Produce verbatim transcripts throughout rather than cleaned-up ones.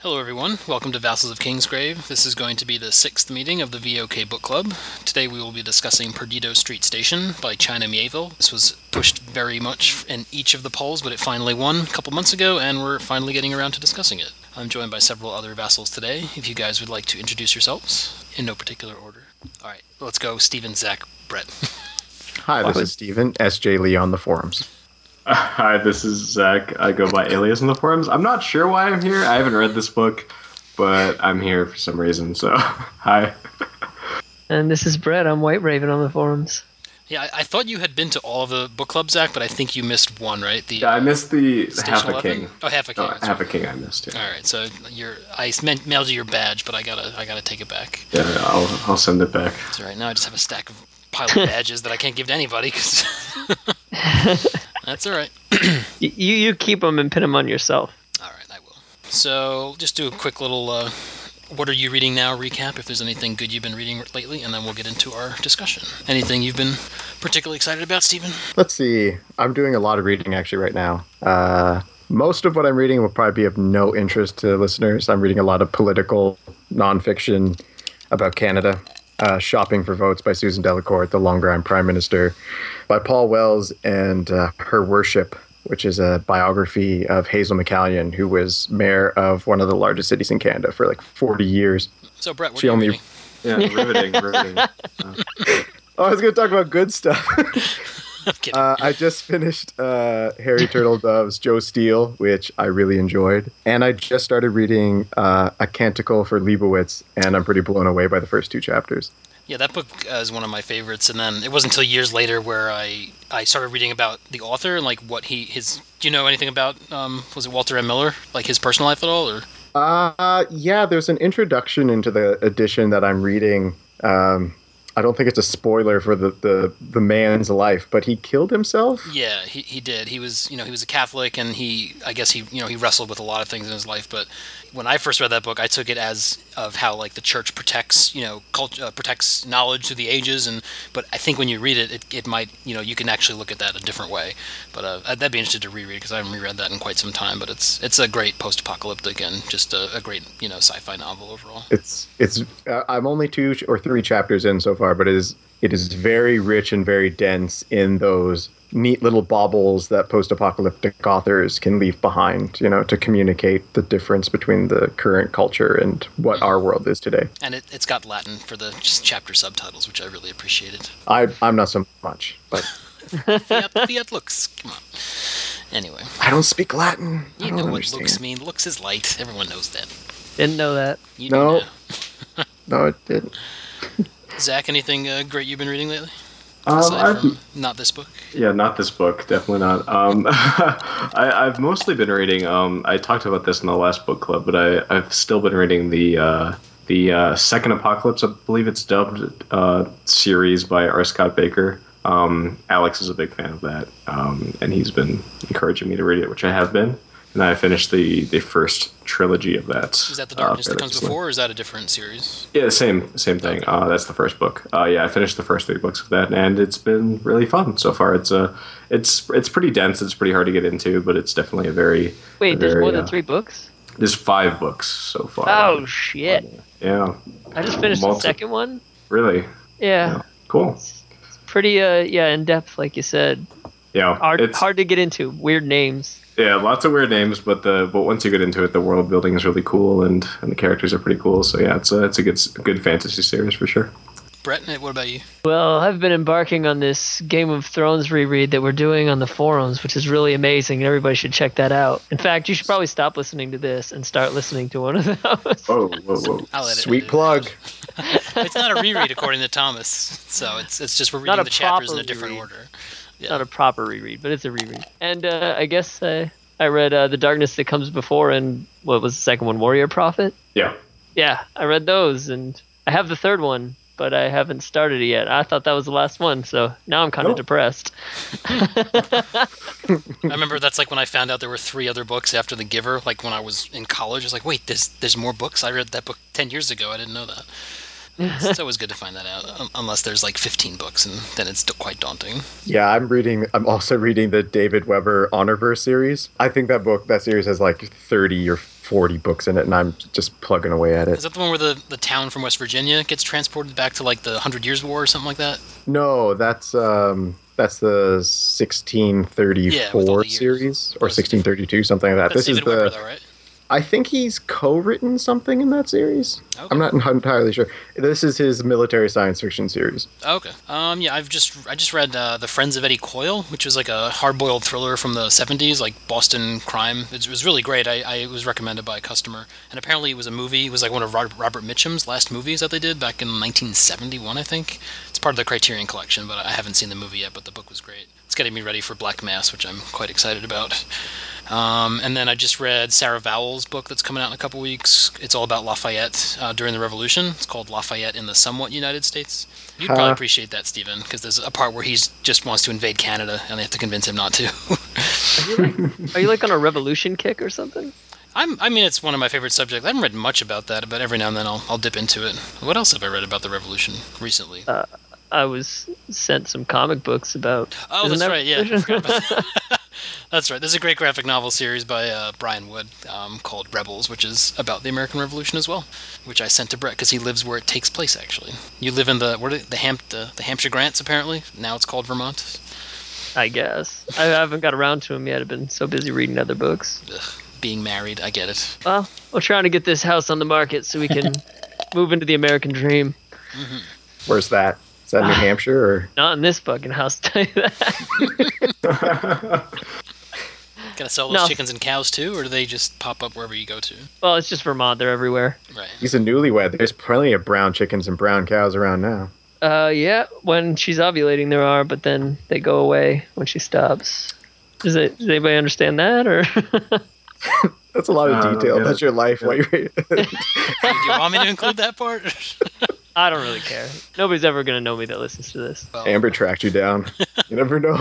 Hello everyone, welcome to Vassals of Kingsgrave. This is going to be the sixth meeting of the V O K Book Club. Today we will be discussing Perdido Street Station by China Mieville. This was pushed very much in each of the polls, but it finally won a couple months ago, and we're finally getting around to discussing it. I'm joined by several other Vassals today. If you guys would like to introduce yourselves, in no particular order. Alright, let's go Stephen, Zach, Brett. Hi, this is Stephen, S J Lee on the forums. Uh, hi, this is Zach. I go by Alias in the forums. I'm not sure why I'm here. I haven't read this book, but I'm here for some reason, so hi. And this is Brett. I'm White Raven on the forums. Yeah, I, I thought you had been to all of the book clubs, Zach, but I think you missed one, right? The, Yeah, I missed the Station Half a eleven? King. Oh, Half a King. Oh, Half a King I missed, yeah. Alright, so you're, I meant, mailed you your badge, but I gotta I gotta take it back. Yeah, I'll, I'll send it back. That's alright, now I just have a stack of pile of badges that I can't give to anybody, cause that's alright. you you keep them and pin them on yourself. Alright, I will. So, just do a quick little, uh, what are you reading now recap, if there's anything good you've been reading lately, and then we'll get into our discussion. Anything you've been particularly excited about, Stephen? Let's see. I'm doing a lot of reading actually right now. Uh, most of what I'm reading will probably be of no interest to listeners. I'm reading a lot of political nonfiction about Canada. Uh, Shopping for Votes by Susan Delacourt, The Longer I'm Prime Minister, by Paul Wells, and uh, Her Worship, which is a biography of Hazel McCallion, who was mayor of one of the largest cities in Canada for like forty years. So, Brett, what She are you only... reading? Yeah, riveting, riveting. Uh, oh, I was going to talk about good stuff. I'm kidding. Uh, I just finished uh, Harry Turtledove's Joe Steele, which I really enjoyed. And I just started reading uh, A Canticle for Leibowitz, and I'm pretty blown away by the first two chapters. Yeah, that book uh, is one of my favorites, and then it wasn't until years later where I, I started reading about the author and like what he his. Do you know anything about? Um, was it Walter M. Miller? Like his personal life at all, or? Uh, yeah, there's an introduction into the edition that I'm reading. Um, I don't think it's a spoiler for the, the, the man's life, but he killed himself? Yeah, he, he did. He was, you know, he was a Catholic, and he, I guess he, you know, he wrestled with a lot of things in his life. But when I first read that book, I took it as of how like the church protects, you know, culture, uh, protects knowledge through the ages. And but I think when you read it, it, it might, you know, you can actually look at that a different way. But uh, I'd, that'd be interested to reread because I haven't reread that in quite some time. But it's it's a great post-apocalyptic and just a, a great, you know, sci-fi novel overall. It's it's. Uh, I'm only two or three chapters in so far, but it is it is very rich and very dense in those neat little baubles that post-apocalyptic authors can leave behind, you know, to communicate the difference between the current culture and what our world is today. And it, it's got Latin for the just chapter subtitles, which I really appreciated. I I'm not so much, but Fiat, Fiat looks. Come on. Anyway, I don't speak Latin. I you don't know what understand. looks mean. Looks is light. Everyone knows that. Didn't know that. You No. do now. No, it didn't. Zach, anything uh, great you've been reading lately? um, Aside I've, from not this book. yeah, not this book, definitely not. Um, I, I've mostly been reading. Um, I talked about this in the last book club, but I, I've still been reading the uh, the uh, Second Apocalypse, I believe it's dubbed, uh, series by R. Scott Baker. Um, Alex is a big fan of that, um, and he's been encouraging me to read it, which I have been. And I finished the, the first trilogy of that. Is that The Darkness uh, That Comes recently. Before, or is that a different series? Yeah, same same thing. Okay. Uh, that's the first book. Uh, yeah, I finished the first three books of that, and it's been really fun so far. It's uh, it's it's pretty dense. It's pretty hard to get into, but it's definitely a very Wait, a there's very, more than uh, three books? There's five books so far. Oh, shit. Yeah. I just finished Multi- the second one. Really? Yeah. Yeah. Cool. It's, it's pretty, uh, yeah, in-depth, like you said. Yeah. Hard, It's hard to get into. Weird names. yeah, lots of weird names, but the but once you get into it, the world building is really cool, and, and the characters are pretty cool. So yeah, it's a it's a good good fantasy series for sure. Brett, what about you? Well, I've been embarking on this Game of Thrones reread that we're doing on the forums, which is really amazing, and everybody should check that out. In fact, you should probably stop listening to this and start listening to one of those. Whoa, whoa, whoa! I'll edit, Sweet edit plug. It it's not a reread according to Thomas, so it's it's just we're Not reading a the chapters in a proper different reread. order. Yeah. Not a proper reread, but it's a reread. And uh, I guess uh, I read uh, The Darkness That Comes Before and what was the second one, Warrior Prophet? Yeah. Yeah, I read those, and I have the third one, but I haven't started it yet. I thought that was the last one, so now I'm kind of Oh. depressed. I remember that's like when I found out there were three other books after The Giver. Like when I was in college, I was like, wait, there's there's more books. I read that book ten years ago. I didn't know that. It's always good to find that out, um, unless there's like fifteen books, and then it's quite daunting. Yeah, I'm reading. I'm also reading the David Weber Honorverse series. I think that book, that series, has like thirty or forty books in it, and I'm just plugging away at Is it. that the one where the, the town from West Virginia gets transported back to like the Hundred Years' War or something like that? No, that's um, that's the Yeah, with all sixteen thirty-four the years. series or That was a different. sixteen thirty-two, something like that. That's This is David Weber, the. though, right? I think he's co-written something in that series. I'm Okay. not entirely sure. This is his military science fiction series. Okay. Um. Yeah. I've just I just read uh, the Friends of Eddie Coyle, which was like a hard-boiled thriller from the seventies, like Boston crime. It was really great. I, I it was recommended by a customer, and apparently it was a movie. It was like one of Robert Mitchum's last movies that they did back in nineteen seventy-one, I think. It's part of the Criterion Collection, but I haven't seen the movie yet. But the book was great. It's getting me ready for Black Mass, which I'm quite excited about. Um, and then I just read Sarah Vowell's book that's coming out in a couple weeks. It's all about Lafayette uh, during the Revolution. It's called Lafayette in the Somewhat United States. You'd probably Huh. appreciate that, Stephen, because there's a part where he just wants to invade Canada, and they have to convince him not to. Are you like are you like on a revolution kick or something? I'm, I mean, it's one of my favorite subjects. I haven't read much about that, but every now and then I'll, I'll dip into it. What else have I read about the Revolution recently? Uh, I was sent some comic books about. Oh, Isn't that's that right. Yeah, I revolution? forgot about that. That's right. There's a great graphic novel series by uh, Brian Wood um, called Rebels, which is about the American Revolution as well, which I sent to Brett because he lives where it takes place. Actually, you live in the what are the Ham the, the Hampshire Grants apparently. Now it's called Vermont. I guess I haven't got around to them yet. I've been so busy reading other books. Ugh, being married, I get it. Well, we're trying to get this house on the market so we can move into the American dream. Hmm. Where's that? Is that New Hampshire or? Not in this fucking house, tell you that. Gotta sell those No, chickens and cows too, or do they just pop up wherever you go to? well, it's just Vermont. They're everywhere. Right. He's a newlywed. There's plenty of brown chickens and brown cows around now. Uh, yeah, when she's ovulating, there are, but then they go away when she stops. Does it? Does anybody understand that, or? That's a lot of I don't detail get about it. your life. Yeah. While you're... Do you want me to include that part? I don't really care. Nobody's ever gonna know me that listens to this. Well, Amber tracked you down. You never know.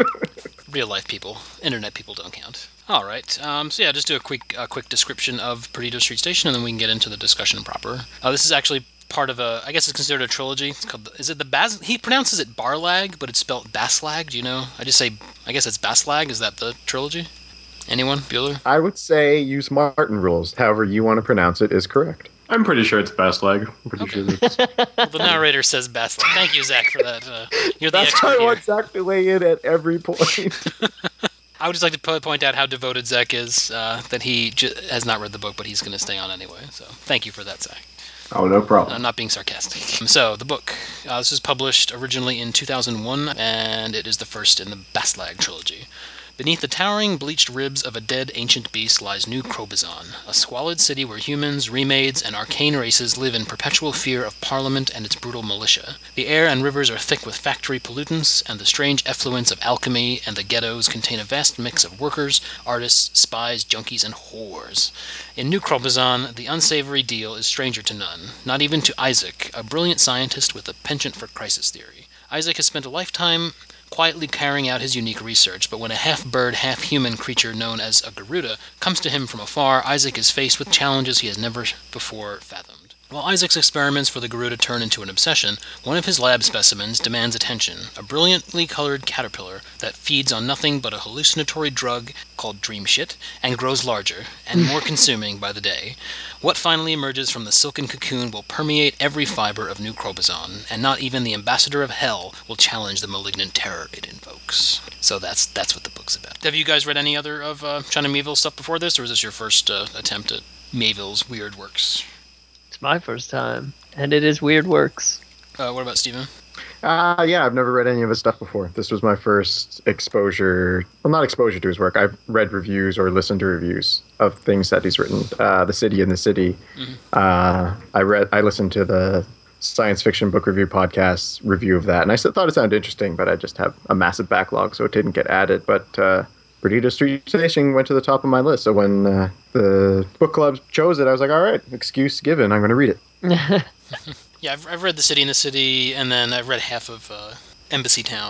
real life people, internet people don't count. All right. Um, so yeah, just do a quick, a quick description of Perdido Street Station, and then we can get into the discussion proper. Uh, this is actually part of a, I guess it's considered a trilogy. It's called, is it the Bas? He pronounces it Barlag, but it's spelled Baslag. Do you know? I just say, I guess it's Baslag. Is that the trilogy? Anyone? Bueller? I would say use Martin rules. However you want to pronounce it is correct. I'm pretty sure it's best leg. I'm pretty Okay. sure that's. Well, the narrator says Baslag. Thank you, Zach, for that. Uh, you're the That's expert why I here. want Zach to weigh in at every point. I would just like to po- point out how devoted Zach is. Uh, that he j- has not read the book, but he's going to stay on anyway. So thank you for that, Zach. Oh, no I'm problem. not being sarcastic. So the book. Uh, this was published originally in two thousand one, and it is the first in the Baslag trilogy. Beneath the towering, bleached ribs of a dead ancient beast lies New Crobazon, a squalid city where humans, remades, and arcane races live in perpetual fear of Parliament and its brutal militia. The air and rivers are thick with factory pollutants, and the strange effluence of alchemy, and the ghettos contain a vast mix of workers, artists, spies, junkies, and whores. In New Crobazon, the unsavory deal is stranger to none, not even to Isaac, a brilliant scientist with a penchant for crisis theory. Isaac has spent a lifetime quietly carrying out his unique research, but when a half-bird, half-human creature known as a Garuda comes to him from afar, Isaac is faced with challenges he has never before fathomed. While Isaac's experiments for the Garuda turn into an obsession, one of his lab specimens demands attention, a brilliantly colored caterpillar that feeds on nothing but a hallucinatory drug called dream shit, and grows larger and more consuming by the day. What finally emerges from the silken cocoon will permeate every fiber of New Crobazon, and not even the ambassador of hell will challenge the malignant terror it invokes. So that's that's what the book's about. Have you guys read any other of uh, China Miéville stuff before this, or is this your first uh, attempt at Miéville's weird works? It's my first time, and it is weird works. Uh, what about Steven? Uh, yeah, I've never read any of his stuff before. This was my first exposure. Well, not exposure to his work. I've read reviews or listened to reviews of things that he's written. Uh, the City in the City. Mhm. Uh, I read. I listened to the science fiction book review podcast review of that, and I still thought it sounded interesting, but I just have a massive backlog, so it didn't get added. But uh, Perdido Street Station went to the top of my list. So when uh, the book club chose it, I was like, all right, excuse given. I'm going to read it. Yeah, I've, I've read The City in the City, and then I've read half of uh, Embassy Town.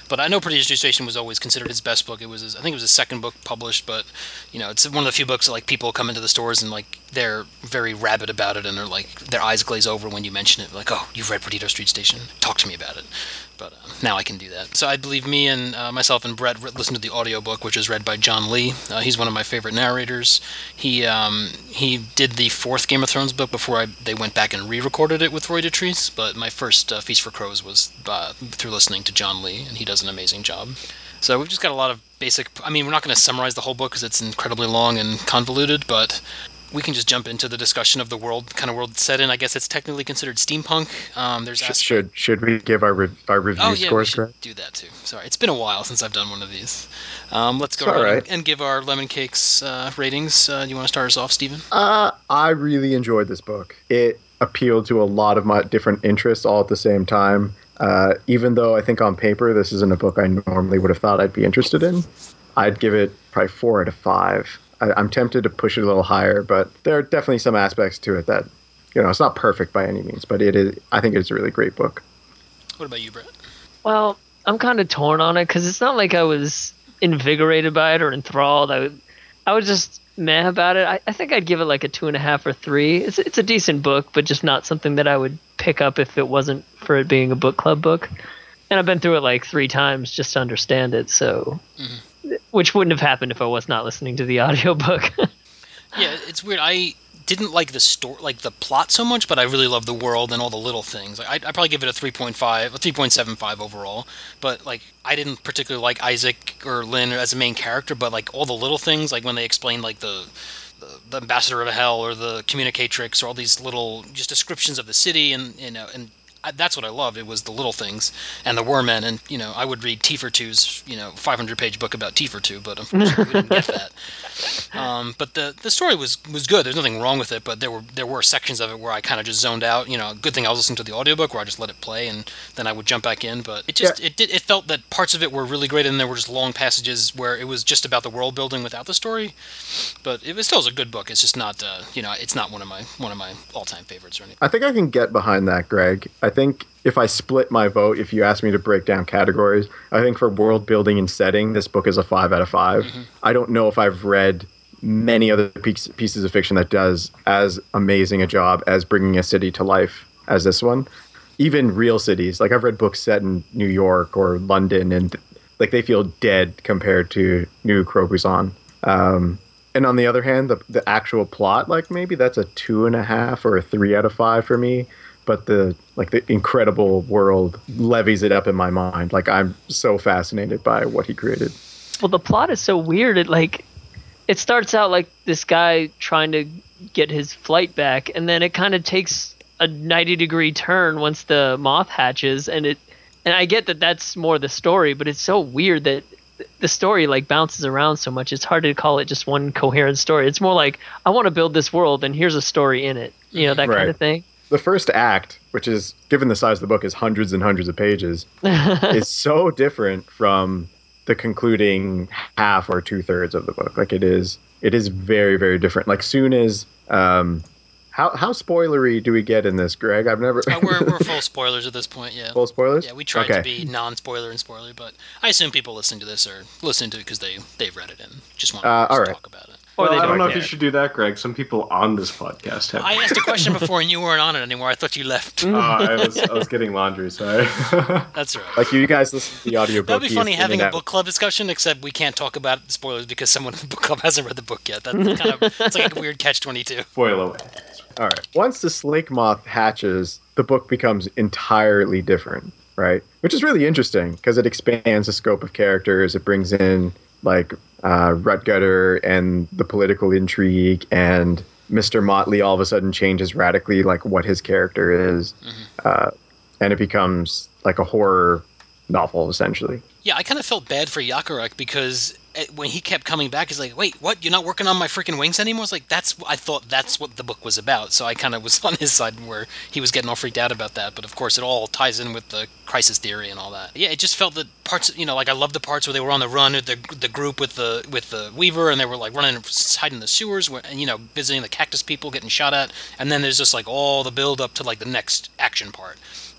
But I know Prodigy Station was always considered his best book. It was, his, I think it was his second book published, but you know, it's one of the few books that like people come into the stores and like they're very rabid about it, and they're like their eyes glaze over when you mention it. Like, oh, you've read Perdido Street Station? Talk to me about it. But uh, now I can do that. So I believe me and uh, myself and Brett listened to the audiobook, which is read by John Lee. Uh, he's one of my favorite narrators. He um, he did the fourth Game of Thrones book before I, they went back and re-recorded it with Roy Dotrice. But my first uh, Feast for Crows was uh, through listening to John Lee, and he does an amazing job. So we've just got a lot of basic. I mean, we're not going to summarize the whole book because it's incredibly long and convoluted, but we can just jump into the discussion of the world, kind of world it's set in. I guess it's technically considered steampunk. Um, there's Sh- aspect. should should we give our re- our review Oh yeah, we scores, should Greg? do that too. Sorry, it's been a while since I've done one of these. Um, let's go It's all ahead right. and, and give our lemon cakes uh, ratings. Uh, do you want to start us off, Stephen? Uh, I really enjoyed this book. It appealed to a lot of my different interests all at the same time. Uh, even though I think on paper this isn't a book I normally would have thought I'd be interested in, I'd give it probably four out of five. I, I'm tempted to push it a little higher, but there are definitely some aspects to it that, you know, it's not perfect by any means, but it is. I think it's a really great book. What about you, Brett? Well, I'm kind of torn on it because it's not like I was invigorated by it or enthralled. I, would, I was just meh about it. I, I think I'd give it like a two and a half or three. It's it's a decent book, but just not something that I would pick up if it wasn't for it being a book club book. And I've been through it like three times just to understand it. So, mm-hmm. Which wouldn't have happened if I was not listening to the audiobook. Yeah, it's weird. I didn't like the story, like the plot so much, but I really love the world and all the little things. Like, I'd, I'd probably give it a three point five, a three point seven five overall. But like, I didn't particularly like Isaac or Lynn as a main character, but like all the little things, like when they explained like the the, the ambassador of hell or the communicatrix or all these little just descriptions of the city, and you know, and I, that's what I loved. It was the little things and the Wormen, and you know, I would read Tifer two's you know five hundred page book about Tifer two, but unfortunately we didn't get that. Um, but the the story was was good. There's nothing wrong with it, but there were there were sections of it where I kind of just zoned out. You know, good thing I was listening to the audiobook where I just let it play and then I would jump back in. But it just Yeah. it did it felt that parts of it were really great and there were just long passages where it was just about the world building without the story. But it was still a good book. It's just not uh, you know it's not one of my one of my all time favorites or anything. I think I can get behind that, Greg. I think if I split my vote, if you ask me to break down categories, I think for world building and setting, this book is a five out of five. Mm-hmm. I don't know if I've read many other pieces of fiction that does as amazing a job as bringing a city to life as this one. Even real cities, like I've read books set in New York or London, and like they feel dead compared to New Crobuzon. Um, and on the other hand, the the actual plot, like maybe that's a two and a half or a three out of five for me. But the like the incredible world levies it up in my mind. Like I'm so fascinated by what he created. Well, the plot is so weird. It like it starts out like this guy trying to get his flight back, and then it kind of takes a ninety degree turn once the moth hatches, and it and I get that that's more the story, but it's so weird that the story like bounces around so much. It's hard to call it just one coherent story. It's more like I want to build this world and here's a story in it. You know, that right. kind of thing. The first act, which is given the size of the book is hundreds and hundreds of pages, is so different from the concluding half or two thirds of the book. Like it is, it is very, very different. Like soon as, um, how how spoilery do we get in this, Greg? I've never. uh, we're we're full spoilers at this point. Yeah. Full spoilers. Yeah, we tried okay. to be non-spoiler and spoiler, but I assume people listening to this are listening to it because they they've read it and just want to Uh, all right. talk about it. Or well, I don't know care. if you should do that, Greg. Some people on this podcast have. I asked a question before and you weren't on it anymore. I thought you left. uh, I was I was getting laundry. Sorry. That's right. Like you guys listen to the audiobook. That'd be funny having a book club discussion, except we can't talk about spoilers because someone in the book club hasn't read the book yet. That's kind of it's like a weird catch twenty-two. Spoil away. All right. Once the slake moth hatches, the book becomes entirely different, right? Which is really interesting because it expands the scope of characters. It brings in like uh, Rutgutter and the political intrigue, and Mister Motley all of a sudden changes radically like what his character is, mm-hmm. uh, and it becomes like a horror novel essentially. Yeah, I kind of felt bad for Yakarek because when he kept coming back, he's like, "Wait, what? You're not working on my freaking wings anymore?" It's like that's I thought that's what the book was about. So I kind of was on his side where he was getting all freaked out about that. But of course, it all ties in with the crisis theory and all that. Yeah, it just felt that parts, you know, like I love the parts where they were on the run, the the group with the with the Weaver, and they were like running, hiding in the sewers, and you know, visiting the cactus people, getting shot at, and then there's just like all the build up to like the next action part.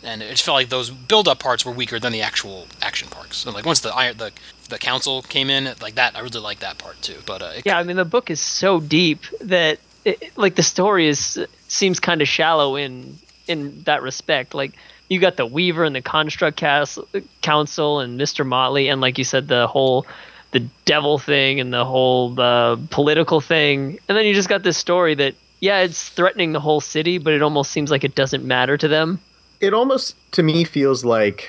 and it just felt like those build-up parts were weaker than the actual action parts. So like once the the the council came in, like that, I really liked that part too. But uh, it, yeah, I mean the book is so deep that it, like the story is seems kind of shallow in in that respect. Like you got the Weaver and the Construct Castle, Council and Mister Motley, and like you said, the whole the devil thing and the whole uh, political thing, and then you just got this story that yeah, it's threatening the whole city, but it almost seems like it doesn't matter to them. It almost to me feels like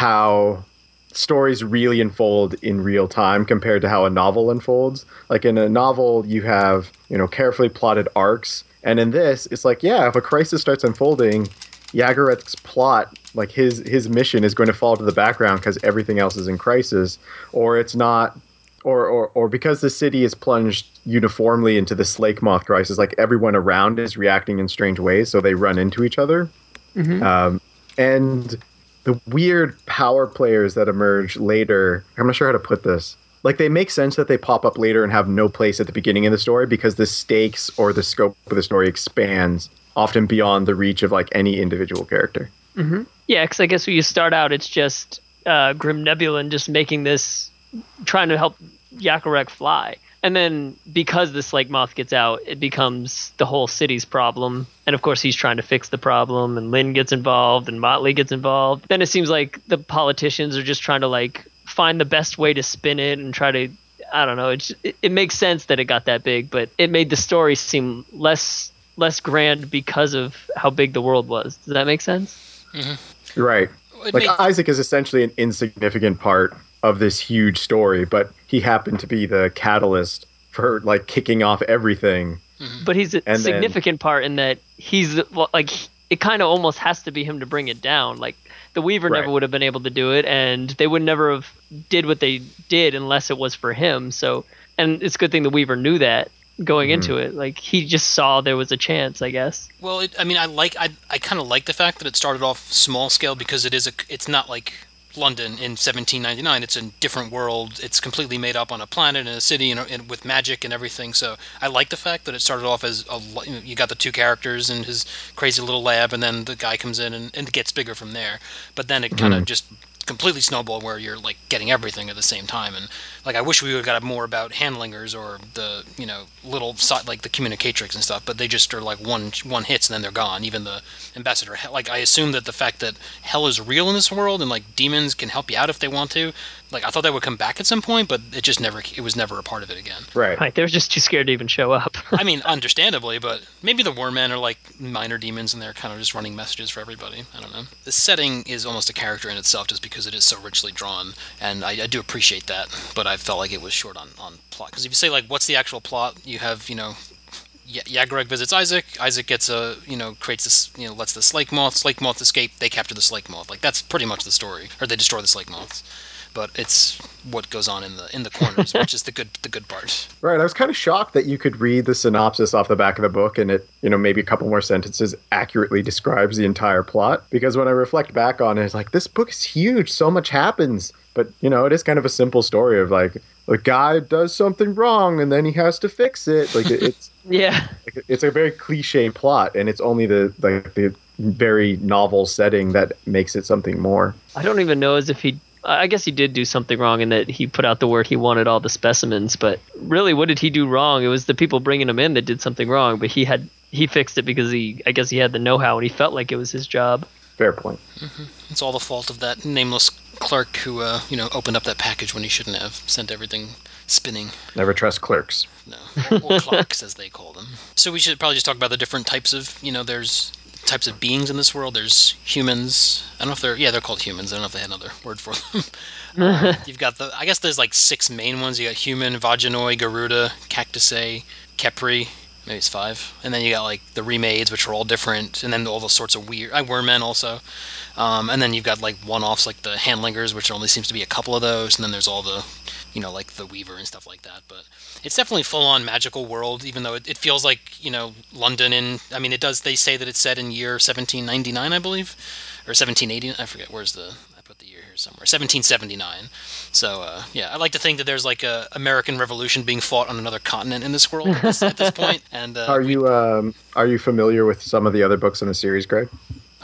how stories really unfold in real time compared to how a novel unfolds. Like in a novel, you have, you know, carefully plotted arcs. And in this, it's like, yeah, if a crisis starts unfolding, Yagoreth's plot, like his his mission is going to fall to the background because everything else is in crisis, or it's not, or or or because the city is plunged uniformly into the Slake Moth crisis, like everyone around is reacting in strange ways, so they run into each other. Mm-hmm. Um, and the weird power players that emerge later, I'm not sure how to put this. Like they make sense that they pop up later and have no place at the beginning of the story because the stakes or the scope of the story expands often beyond the reach of like any individual character. Mm-hmm. Yeah, because I guess when you start out, it's just uh, Grim Nebulon just making this, trying to help Yakarek fly. And then because the Slake Moth gets out, it becomes the whole city's problem. And of course, he's trying to fix the problem, and Lynn gets involved, and Motley gets involved. Then it seems like the politicians are just trying to like find the best way to spin it and try to, I don't know. It's, it, it makes sense that it got that big, but it made the story seem less less grand because of how big the world was. Does that make sense? Mm-hmm. Right. It Like made Isaac is essentially an insignificant part of this huge story, but he happened to be the catalyst for like kicking off everything. mm-hmm. But he's a And then significant part in that he's like it kind of almost has to be him to bring it down. Like the Weaver right. never would have been able to do it, and they would never have did what they did unless it was for him. So, and it's a good thing the Weaver knew that going Mhm. into it. Like he just saw there was a chance, I guess. Well, it, I mean, I like I I kind of like the fact that it started off small scale because it is a it's not like London in seventeen ninety-nine. It's a different world. It's completely made up on a planet and a city and, and with magic and everything. So I like the fact that it started off as a you, know, you got the two characters in his crazy little lab, and then the guy comes in and, and it gets bigger from there. But then it kind of Mhm. just completely snowballed where you're like getting everything at the same time. And like I wish we would have got more about handlingers or the you know little like the communicatrix and stuff, but they just are like one one hits and then they're gone. Even the ambassador, like I assume that the fact that hell is real in this world and like demons can help you out if they want to, like I thought that would come back at some point, but it just never it was never a part of it again. Right. Right, they're just too scared to even show up. I mean, understandably, but maybe the Wormen are like minor demons and they're kind of just running messages for everybody. I don't know. The setting is almost a character in itself just because it is so richly drawn, and I, I do appreciate that, but I felt like it was short on, on plot. Because if you say, like, what's the actual plot, you have, you know, Y- Yagorek visits Isaac. Isaac gets a, you know, creates this, you know, lets the Slake Moth. Slake Moth escape. They capture the Slake Moth. Like that's pretty much the story, or they destroy the Slake Moths. But it's what goes on in the in the corners, which is the good the good part. Right. I was kind of shocked that you could read the synopsis off the back of the book and it, you know, maybe a couple more sentences accurately describes the entire plot. Because when I reflect back on it, it's like, this book is huge. So much happens. But, you know, it is kind of a simple story of like, a guy does something wrong and then he has to fix it. Like, it, it's Yeah. like, it's a very cliche plot. And it's only the, like, the very novel setting that makes it something more. I don't even know as if he. I guess he did do something wrong in that he put out the word he wanted all the specimens. But really, what did he do wrong? It was the people bringing him in that did something wrong. But he had he fixed it because he. I guess he had the know-how and he felt like it was his job. Fair point. It's all the fault of that nameless clerk who, uh, you know, opened up that package when he shouldn't have. Sent everything spinning. Never trust clerks. No, or, or clocks as they call them. So we should probably just talk about the different types of, you know, there's types of beings in this world. There's humans. I don't know if they're, yeah, they're called humans. I don't know if they had another word for them. Um, you've got the, I guess there's like six main ones. You got human, Vaginoi, Garuda, Cactusae, Kepri. Maybe it's five. And then you got like the remades, which are all different. And then all those sorts of weird, I Wormen also. Um, and then you've got like one-offs like the Handlingers, which only seems to be a couple of those. And then there's all the, you know, like the Weaver and stuff like that. But it's definitely full-on magical world, even though it, it feels like, you know, London in, I mean, it does, they say that it's set in year seventeen ninety-nine, I believe, or seventeen eighty, I forget, where's the, I put the year here somewhere, seventeen seventy-nine. So, uh, yeah, I like to think that there's like a American Revolution being fought on another continent in this world at this, at this point, and uh, Are we, you um are you familiar with some of the other books in the series, Greg?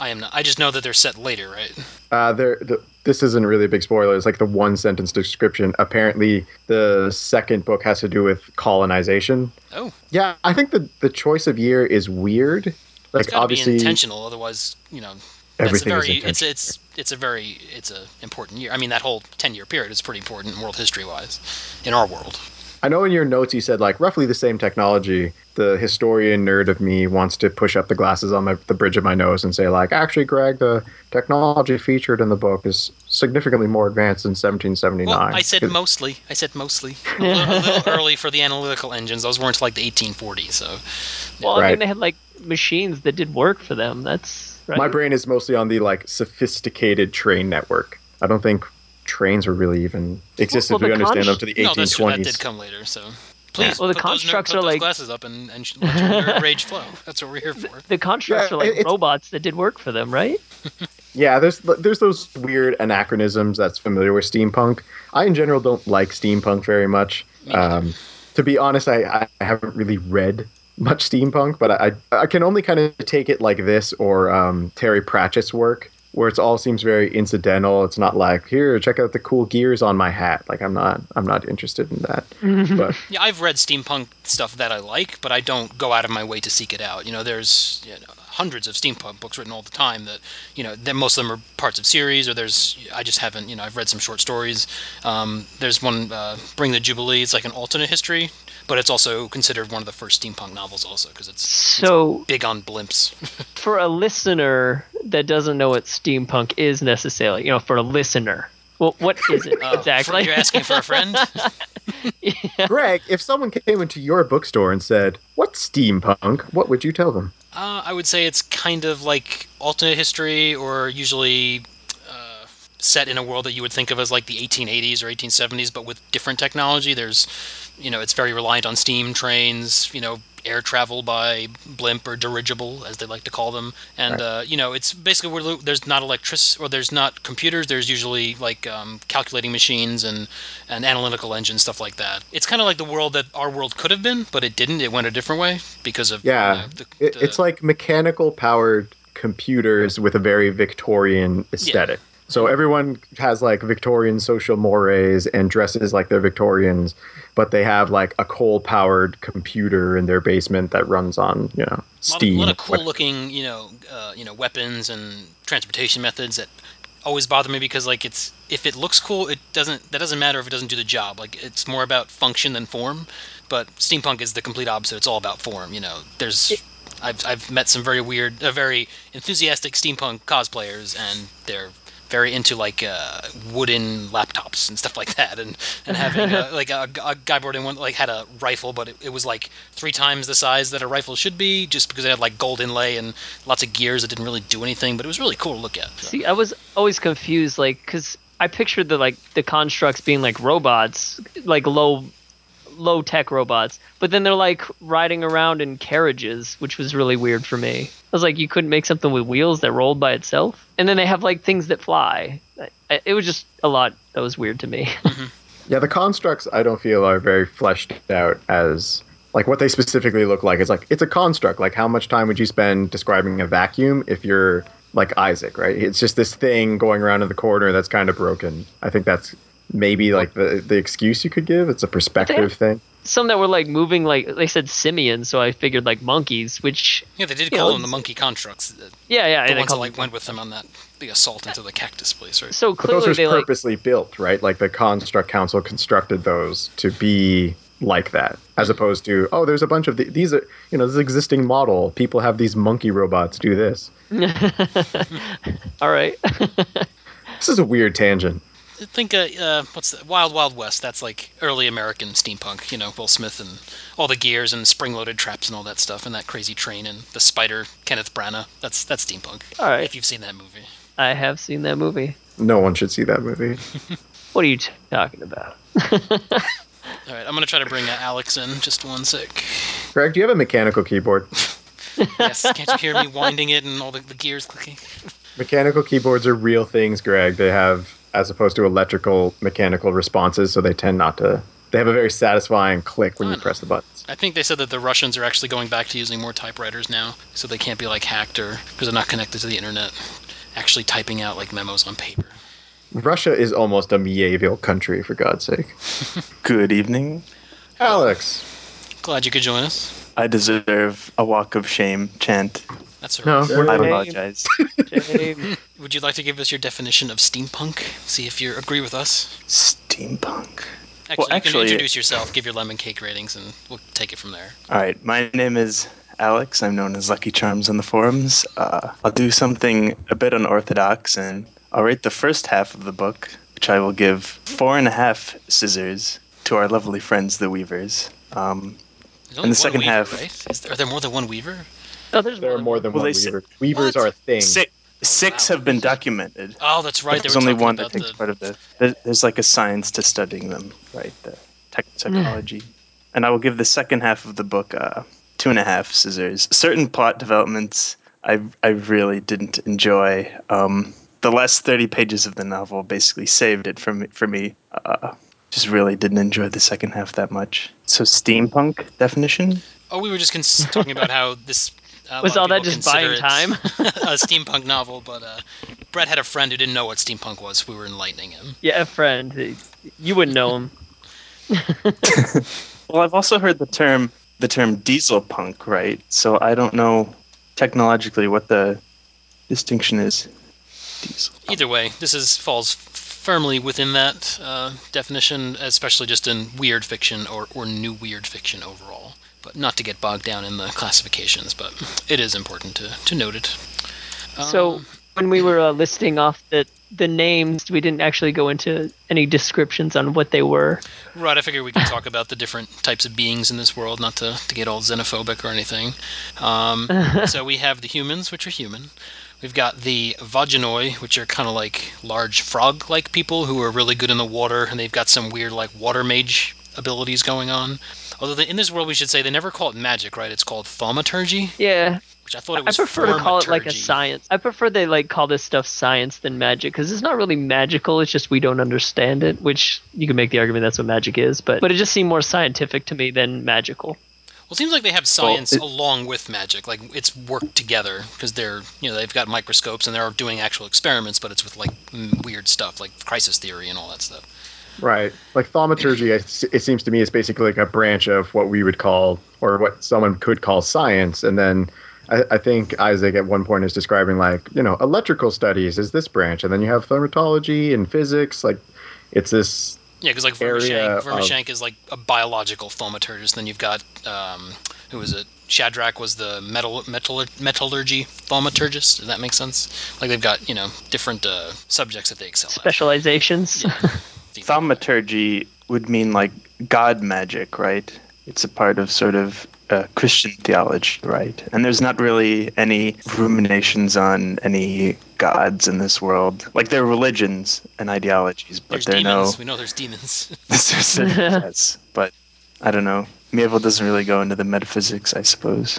I am not. I just know that they're set later, right? Uh, there, the, this isn't really a big spoiler. It's like the one sentence description. Apparently, the second book has to do with colonization. Oh, Yeah, I think the the choice of year is weird. it's Like got to be obviously, intentional, otherwise, you know, that's a everything is very. It's intentional. it's it's a very it's a important year. I mean, that whole ten year period is pretty important world history wise, in our world. I know in your notes you said like roughly the same technology. The historian nerd of me wants to push up the glasses on my, the bridge of my nose and say like, actually, Greg, the technology featured in the book is significantly more advanced than Well, seventeen seventy-nine. I said mostly. I said mostly. A little, a little early for the analytical engines. Those weren't like the eighteen forties, so. Well, I mean, Right. they had like machines that did work for them. That's right. My brain is mostly on the like sophisticated train network. I don't think trains were really even existed. Well, the we understand them conch- to the No, that's true. That eighteen twenties. did come later, so. Please Well, the put those ner- constructs put are those like glasses up and, and sh- let your nerd rage flow. That's what we're here for. the constructs Yeah, are like it's robots that did work for them, right? yeah. There's there's those weird anachronisms that's familiar with steampunk. I in general don't like steampunk very much. Me neither. Um, to be honest, I, I haven't really read much steampunk, but I I can only kind of take it like this or um, Terry Pratchett's work, where it all seems very incidental. It's not like here, check out the cool gears on my hat. Like I'm not I'm not interested in that. But Yeah, I've read steampunk stuff that I like, but I don't go out of my way to seek it out. You know, there's you know, hundreds of steampunk books written all the time that, you know, then most of them are parts of series, or there's, I just haven't, you know, I've read some short stories. Um, there's one, uh, Bring the Jubilee. It's like an alternate history, but it's also considered one of the first steampunk novels also because it's, So, it's big on blimps. for a listener that doesn't know what steampunk is necessarily, you know, for a listener, well, what is it Oh, exactly? you're asking for a friend? Yeah. Greg, if someone came into your bookstore and said, "What's steampunk?" what would you tell them? Uh, I would say it's kind of like alternate history, or usually uh, set in a world that you would think of as like the eighteen eighties or eighteen seventies, but with different technology. There's, you know, it's very reliant on steam trains, you know, air travel by blimp or dirigible, as they like to call them. And, Right. uh, you know, it's basically where there's not electricity, or there's not computers, there's usually like um, calculating machines and, and analytical engines, stuff like that. It's kind of like the world that our world could have been, but it didn't. It went a different way because of, you Yeah, know, the, it, it's the like mechanical powered computers with a very Victorian yeah. aesthetic. So everyone has like Victorian social mores and dresses like they're Victorians, but they have like a coal powered computer in their basement that runs on, you know, A lot of, lot steam. of cool looking, you know, uh, you know, weapons and transportation methods that always bother me because, like, it's if it looks cool, it doesn't. That doesn't matter if it doesn't do the job. Like, it's more about function than form. But steampunk is the complete opposite. It's all about form. You know, there's. I've I've met some very weird, uh, very enthusiastic steampunk cosplayers, and they're very into like uh, wooden laptops and stuff like that, and and having uh, like a, a guy brought in one like had a rifle, but it, it was like three times the size that a rifle should be, just because it had like gold inlay and lots of gears that didn't really do anything, but it was really cool to look at. So. See, I was always confused, like, because I pictured the like the constructs being like robots, like low low tech robots, but then they're like riding around in carriages, which was really weird for me. I was like, you couldn't make something with wheels that rolled by itself, and then they have like things that fly. It was just a lot that was weird to me. Mm-hmm. Yeah, the constructs I don't feel are very fleshed out as like what they specifically look like. It's like it's a construct. Like how much time would you spend describing a vacuum if you're like Isaac, right? It's just this thing going around in the corner that's kind of broken. I think that's maybe like the the excuse you could give. It's a perspective thing. Some that were like moving, like they said simians, so I figured like monkeys, which Yeah, they did you call know, them the monkey constructs. yeah, yeah, The they ones call that them like went with them on that the assault into the cactus place, right? So But those clearly are they like purposely built, right? Like the construct council constructed those to be like that, as opposed to oh, there's a bunch of the, these are you know this existing model. People have these monkey robots do this. all right. This is a weird tangent. Think, uh, uh, what's the Wild Wild West? That's like early American steampunk. You know, Will Smith and all the gears and spring-loaded traps and all that stuff, and that crazy train and the spider, Kenneth Branagh. That's that's steampunk. All right. If you've seen that movie. I have seen that movie. No one should see that movie. What are you t- talking about? All right, I'm gonna try to bring uh, Alex in. Just one sec. Greg, do you have a mechanical keyboard? Yes, can't you hear me winding it and all the, the gears clicking? Mechanical keyboards are real things, Greg. They have, as opposed to electrical mechanical responses, so they tend not to. They have a very satisfying click when I you know. press the buttons. I think they said that the Russians are actually going back to using more typewriters now, so they can't be like hacked or because they're not connected to the internet, actually typing out like memos on paper. Russia is almost a medieval country, for God's sake. Good evening. Alex. Glad you could join us. I deserve a walk of shame chant. That's all No, right. we're- I Shame. apologize. Shame. Would you like to give us your definition of steampunk? See if you agree with us. Steampunk. Actually, Well, you actually- can introduce yourself, give your lemon cake ratings, and we'll take it from there. All right, my name is Alex. I'm known as Lucky Charms on the forums. Uh, I'll do something a bit unorthodox, and I'll rate the first half of the book, which I will give four and a half scissors to our lovely friends, the Weavers. Um, There's only And the one second weaver, half- right? Is there, are there more than one weaver? Oh, there's There are more than Well, one they say- weaver. Weavers What? are a thing. six six wow. have been documented. Oh, that's right. But They there's were only talking one that about takes the. part of the. there- There's like a science to studying them, right? The tech psychology. And I will give the second half of the book uh, two and a half scissors. Certain plot developments I I really didn't enjoy. Um, the last thirty pages of the novel basically saved it for me. For me, uh, just really didn't enjoy the second half that much. So steampunk definition. Oh, we were just cons- talking about how this. Uh, a Was lot all of that people just consider buying it time? a steampunk novel, but uh, Brett had a friend who didn't know what steampunk was. We were enlightening him. Yeah, a friend. You wouldn't know him. Well, I've also heard the term the term diesel punk, right? So I don't know technologically what the distinction is. Diesel. Either way, this is falls firmly within that uh, definition, especially just in weird fiction or, or new weird fiction overall. But not to get bogged down in the classifications, but it is important to, to note it. So Um, when we were uh, listing off the the names, we didn't actually go into any descriptions on what they were. Right, I figured we could talk about the different types of beings in this world, not to, to get all xenophobic or anything. Um, so we have the humans, which are human. We've got the Vaginoi, which are kind of like large frog-like people who are really good in the water, and they've got some weird like water mage abilities going on. Although they, in this world, we should say they never call it magic, right? It's called thaumaturgy, Yeah, which I thought it I was prefer to call it like a formaturgy. science. I prefer they like call this stuff science than magic because it's not really magical. It's just we don't understand it, which you can make the argument that's what magic is. But but it just seemed more scientific to me than magical. Well, it seems like they have science it- along with magic. Like it's worked together because they're, you know, they've got microscopes and they're doing actual experiments, but it's with like mm, weird stuff like crisis theory and all that stuff. Right. Like thaumaturgy, it it seems to me, is basically like a branch of what we would call, or what someone could call science. And then I, I think Isaac at one point is describing like, you know, electrical studies is this branch. And then you have thermatology and physics. Like it's this. Yeah, because like Area Vermishank, of- Vermishank is like a biological thaumaturgist. Then you've got um, who was it? Shadrach was the metal, metal metallurgy thaumaturgist. Does that make sense? Like they've got, you know, different uh, subjects that they excel at. Specializations. Thaumaturgy would mean like god magic, right? It's a part of sort of uh, Christian theology, right? And there's not really any ruminations on any gods in this world. Like there are religions and ideologies, but There's there are demons. no. We know there's demons. Yes, but I don't know. Mievel doesn't really go into the metaphysics, I suppose.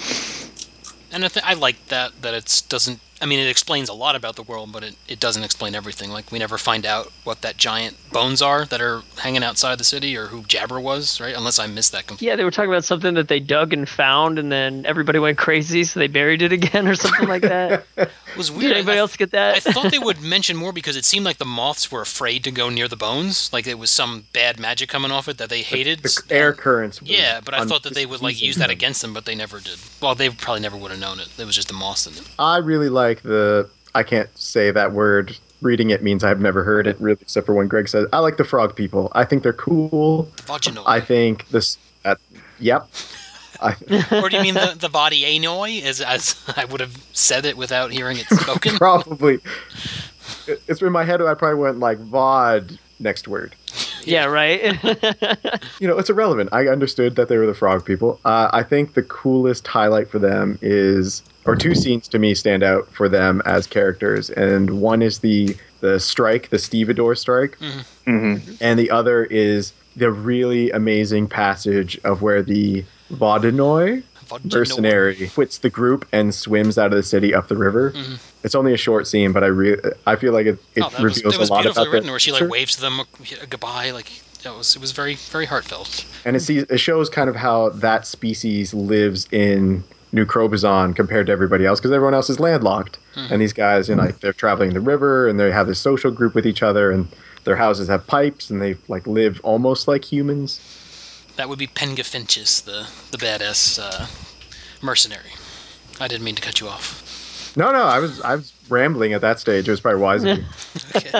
And I, th- I like that that it doesn't. I mean, it explains a lot about the world, but it, it doesn't explain everything. Like we never find out what that giant bones are that are hanging outside the city, or who Jabber was, right? Unless I missed that completely. Yeah, they were talking about something that they dug and found, and then everybody went crazy, so they buried it again or something like that. It was Did weird. anybody I, else get that? I thought they would mention more because it seemed like the moths were afraid to go near the bones. Like it was some bad magic coming off it that they hated. The air currents. was Yeah, but I thought that they would like unseasoned use that them. against them, but they never did. Well, they probably never would have known it. It was just the moths in it. I really like the. I can't say that word. Reading it means I've never heard it really, except for when Greg says, "I like the frog people. I think they're cool. Vaginoi. I think this." Uh, yep. I, Or do you mean the the body anoi, as as I would have said it without hearing it spoken? probably. It- It's in my head. I probably went like vod next word. Yeah, right. You know, it's irrelevant. I understood that they were the frog people. Uh, I think the coolest highlight for them is, or two scenes to me stand out for them as characters, and one is the the strike, the stevedore strike, hmm and the other is the really amazing passage of where the Vodanoy Vaginoi. mercenary quits the group and swims out of the city up the river. Mhm. It's only a short scene, but I re- I feel like it, it Oh, that was, reveals it was a lot beautifully about written, the where she like culture. waves to them uh, goodbye, like it was it was very very heartfelt. And it, sees, it shows kind of how that species lives in New Crobuzon compared to everybody else, because everyone else is landlocked. Mm-hmm. And these guys, you know, like they're traveling the river, and they have this social group with each other, and their houses have pipes, and they like live almost like humans. That would be Pengafinchus, the the badass uh, mercenary. I didn't mean to cut you off. No, no, I was I was rambling at that stage. It was probably wise of me. Okay.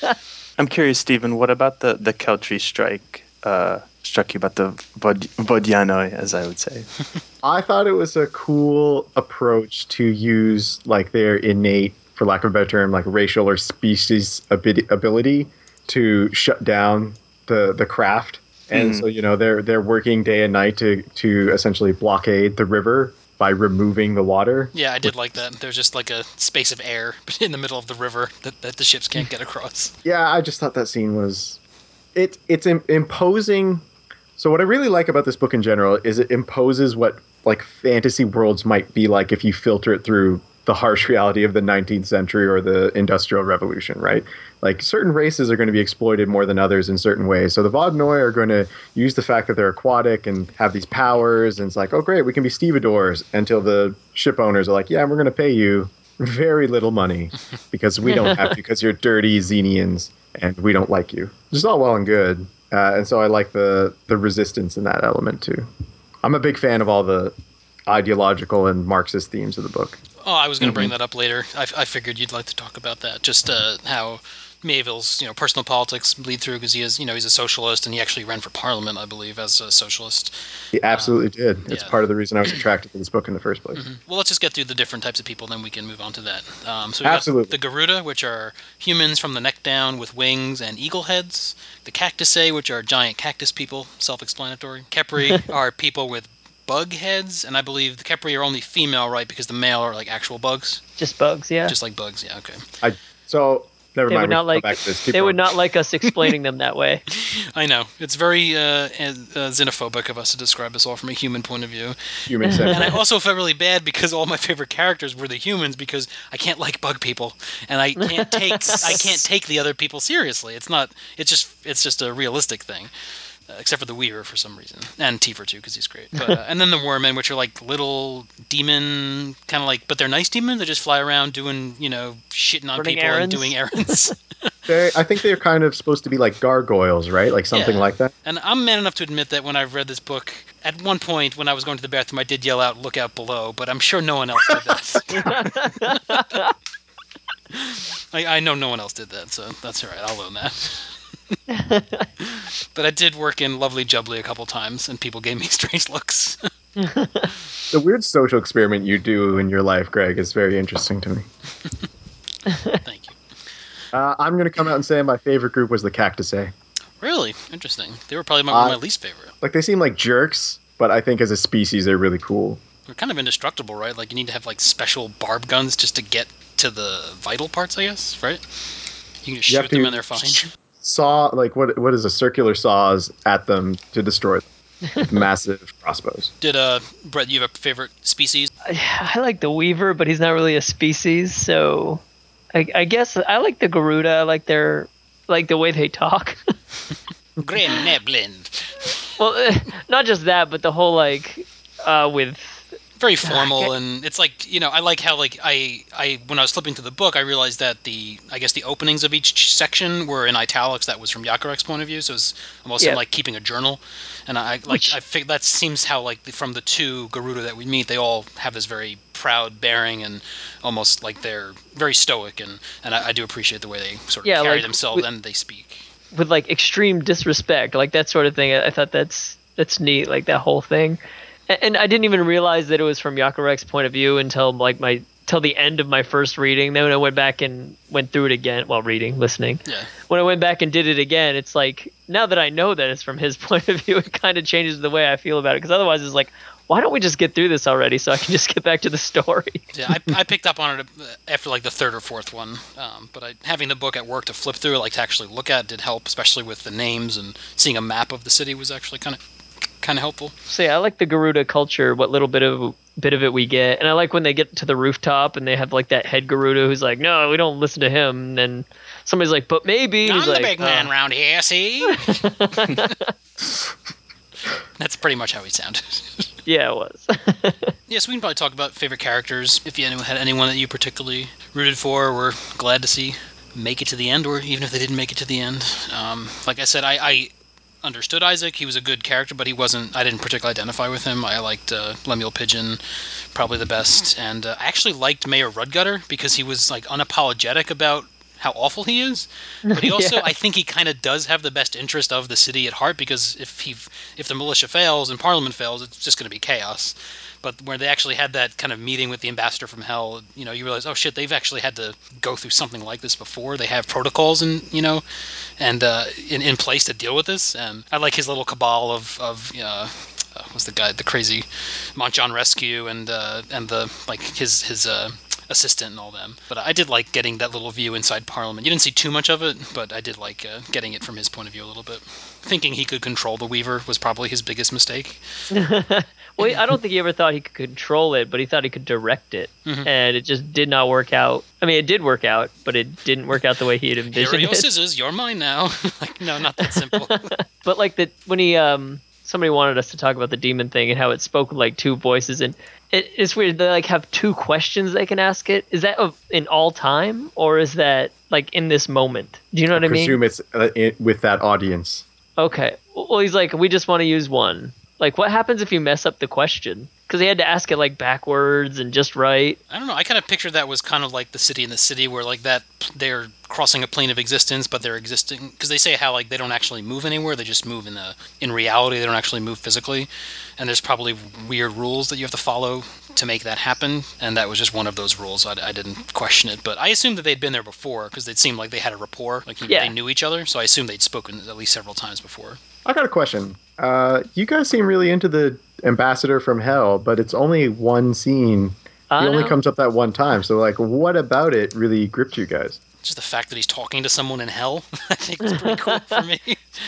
I'm curious, Stephen, what about the, the Keltree strike uh, struck you about the Vod- Vodianoi, as I would say? I thought it was a cool approach to use like their innate, for lack of a better term, like racial or species abi- ability to shut down the the craft. And Mhm. so, you know, they're they're working day and night to to essentially blockade the river by removing the water. Yeah, I did like that. There's just like a space of air in the middle of the river that, that the ships can't get across. Yeah, I just thought that scene was it it's im- imposing. So what I really like about this book in general is it imposes what like fantasy worlds might be like if you filter it through the harsh reality of the nineteenth century or the Industrial Revolution, right? Like certain races are going to be exploited more than others in certain ways. So the Vodnoi are going to use the fact that they're aquatic and have these powers, and it's like, oh great, we can be stevedores, until the ship owners are like, yeah, we're going to pay you very little money because we don't have to, because you're dirty Xenians and we don't like you. Which is all well and good. Uh, and so I like the the resistance in that element too. I'm a big fan of all the ideological and Marxist themes of the book. Oh, I was going to bring Mhm. that up later. I, I figured you'd like to talk about that. Just uh, how Mayville's, you know, personal politics bleed through, because he is, you know, he's a socialist, and he actually ran for parliament, I believe, as a socialist. He absolutely did. It's yeah. part of the reason I was attracted to this book in the first place. Well, let's just get through the different types of people, then we can move on to that. Um, so we got Absolutely. the Garuda, which are humans from the neck down with wings and eagle heads. The Cactusae, which are giant cactus people, self-explanatory. Khepri are people with bug heads, and I believe the Khepri are only female, right? Because the male are like actual bugs, Just bugs, yeah. just like bugs. Yeah, okay. I so never They mind. would We not can come like. back to this. Keep They would going. not like us explaining them that way. I know it's very uh, uh, xenophobic of us to describe this all from a human point of view. Human And I centric. also felt really bad because all my favorite characters were the humans, because I can't like bug people, and I can't take I can't take the other people seriously. It's not. It's just it's just a realistic thing, uh, except for the Weaver for some reason, and Tifer too, because he's great. But uh, and then the Wormen, which are like little demon kind of like, but they're nice demons. They just fly around doing you know shitting on Running people and errands. doing errands. They, I think they're kind of supposed to be like gargoyles, right? Like something Yeah. like that. And I'm man enough to admit that when I've read this book, at one point when I was going to the bathroom, I did yell out, "Look out below," but I'm sure no one else did that. I, I know no one else did that, so that's all right. I'll own that. But I did work in Lovely Jubbly a couple times, and people gave me strange looks. The weird social experiment you do in your life, Greg, is very interesting to me. Thank you. Uh, I'm going to come out and say my favorite group was the Cactusae. Really interesting. They were probably my, Uh, one of my least favorite. Like they seem like jerks, but I think as a species they're really cool. They're kind of indestructible, right? Like you need to have like special barb guns just to get to the vital parts, I guess, right? You can just You have shoot them to and they're fine. Saw like what what is a circular saws at them to destroy them with massive crossbows. Did uh Brett, you have a favorite species? I, I like the Weaver, but he's not really a species, so I, I guess I like the Garuda. I like their like the way they talk. Grim Neblin. Well, eh, not just that, but the whole like uh with Very formal, and it's like you know I like how like I I when I was flipping through the book I realized that the I guess the openings of each section were in italics. That was from Yakarek's point of view, so it's almost Yeah. him like keeping a journal. And I like Which- I think that seems how like from the two Garuda that we meet, they all have this very proud bearing and almost like they're very stoic, and and I, I do appreciate the way they sort of Yeah, carry like, themselves with- and they speak. with like extreme disrespect, like that sort of thing. I, I thought that's that's neat, like that whole thing. And, and I didn't even realize that it was from Yakarek's point of view until like my till the end of my first reading. Then when I went back and went through it again, well, reading, listening. Yeah. When I went back and did it again, it's like now that I know that it's from his point of view, it kind of changes the way I feel about it. Because otherwise, it's like, why don't we just get through this already so I can just get back to the story? Yeah, I, I picked up on it after like the third or fourth one, um, but I, having the book at work to flip through, like to actually look at, did help, especially with the names and seeing a map of the city was actually kind of kind of helpful. Say, I like the Garuda culture, what little bit of bit of it we get, and I like when they get to the rooftop and they have like that head Garuda who's like, "No, we don't listen to him." And then somebody's like, "But maybe." And I'm he's the like, big man "Oh." round here, see? That's pretty much how he sounded. Yeah, it was. Yes, we can probably talk about favorite characters. If you had anyone that you particularly rooted for or were glad to see make it to the end, or even if they didn't make it to the end. Um, like I said, I, I understood Isaac. He was a good character, but he wasn't. I didn't particularly identify with him. I liked uh, Lemuel Pigeon, probably the best, and uh, I actually liked Mayor Rudgutter because he was like unapologetic about how awful he is, but he also, Yeah. I think he kind of does have the best interest of the city at heart, because if he, if the militia fails and Parliament fails, it's just going to be chaos. But where they actually had that kind of meeting with the ambassador from hell, you know, you realize, oh shit, they've actually had to go through something like this before. They have protocols and, you know, and uh, in, in place to deal with this. And I like his little cabal of, of uh, uh, was the guy, the crazy Montjon Rescue, and uh, and the, like, his, his, uh, assistant and all them. But I did like getting that little view inside Parliament. You didn't see too much of it, but I did like uh, getting it from his point of view a little bit. Thinking he could control the Weaver was probably his biggest mistake. Well, I don't think he ever thought he could control it, but he thought he could direct it, Mhm. and it just did not work out. I mean, it did work out, but it didn't work out the way he had Here are envisioned your it. scissors, you're mine now. Like, no, not that simple. But like the when he um somebody wanted us to talk about the demon thing and how it spoke with like two voices, and it, it's weird. They like have two questions they can ask it. Is that of, in all time, or is that like in this moment? Do you know I what I mean? presume it's uh, it, with that audience. Okay. Well, he's like, we just want to use one. Like, what happens if you mess up the question? Because he had to ask it like backwards and just right. I don't know. I kind of pictured that was kind of like the city in the city, where like that they're crossing a plane of existence, but they're existing because they say how like they don't actually move anywhere; they just move in the in reality. They don't actually move physically, and there's probably weird rules that you have to follow to make that happen. And that was just one of those rules. I, I didn't question it, but I assumed that they'd been there before because it seemed like they had a rapport, like Yeah. they knew each other. So I assumed they'd spoken at least several times before. I got a question. Uh, you guys seem really into the ambassador from hell, but it's only one scene. He I only know. comes up that one time. So, like, what about it really gripped you guys? Just the fact that he's talking to someone in hell, I think was pretty cool for me.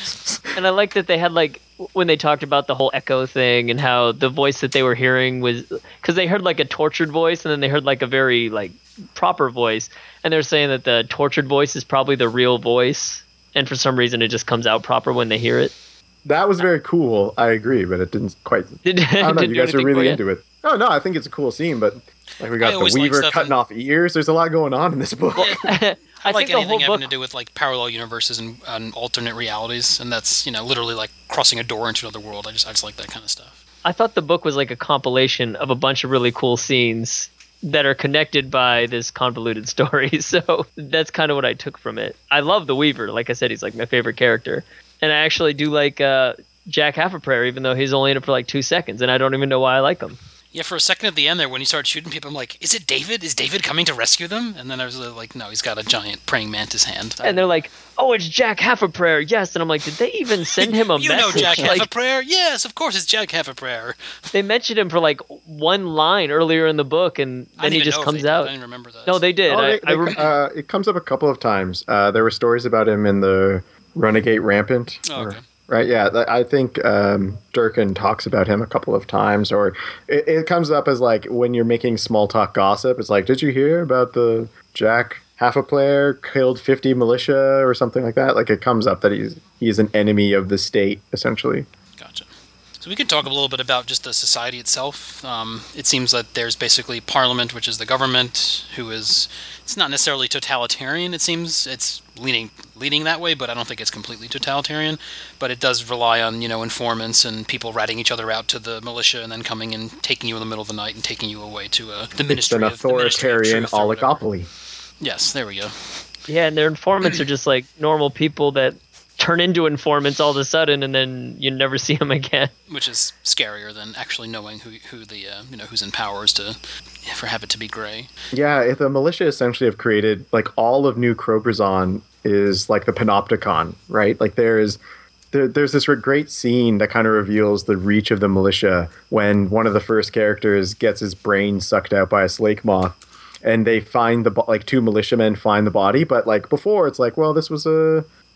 And I like that they had like when they talked about the whole echo thing and how the voice that they were hearing was because they heard like a tortured voice and then they heard like a very like proper voice, and they're saying that the tortured voice is probably the real voice, and for some reason it just comes out proper when they hear it. That was very cool. I agree, but it didn't quite. Did, I don't know. didn't You do guys are anything for really you? into it. Oh no, I think it's a cool scene, but like we I got the always like Weaver stuff cutting in- off ears. There's a lot going on in this book. Well, I, I like think the anything whole having book. to do with like parallel universes and, and alternate realities, and that's, you know, literally like crossing a door into another world. I just I just like that kind of stuff. I thought the book was like a compilation of a bunch of really cool scenes that are connected by this convoluted story. So that's kind of what I took from it. I love the Weaver. Like I said, he's like my favorite character. And I actually do like uh, Jack Half a Prayer, even though he's only in it for like two seconds. And I don't even know why I like him. Yeah, for a second at the end there, when he started shooting people, I'm like, is it David? Is David coming to rescue them? And then I was like, no, he's got a giant praying mantis hand. And they're like, oh, it's Jack Half a Prayer. Yes. And I'm like, did they even send him a you message? know Jack like, Half a Prayer? Yes, of course it's Jack Half a Prayer. They mentioned him for like one line earlier in the book, and I then didn't he even just know if comes they did. out. I didn't remember that. No, they did. Oh, they, I, I they, rem- uh, it comes up a couple of times. Uh, there were stories about him in the Renegade Rampant. Oh, or- okay. Right, yeah. th- I think um, Durkin talks about him a couple of times, or it, it comes up as like when you're making small talk gossip. It's like, did you hear about the Jack half a player killed fifty militia or something like that? Like it comes up that he's he's an enemy of the state essentially. Gotcha. So we could talk a little bit about just the society itself. Um, it seems that there's basically Parliament, which is the government, who is, it's not necessarily totalitarian. It seems it's leaning leaning that way, but I don't think it's completely totalitarian. But it does rely on, you know, informants and people ratting each other out to the militia, and then coming and taking you in the middle of the night and taking you away to uh, the It's ministry an of the Ministry of authoritarian Truth or whatever. oligopoly. Yes, there we go. yeah, and their informants are just like normal people that turn into informants all of a sudden, and then you never see them again. Which is scarier than actually knowing who who the uh, you know who's in power is to for have it to be gray. Yeah, if the militia essentially have created like all of New Crobrazon is like the panopticon, right? Like there's there, there's this great scene that kind of reveals the reach of the militia when one of the first characters gets his brain sucked out by a slake moth, and they find the bo- like two militiamen find the body, but like before it's like, well, this was a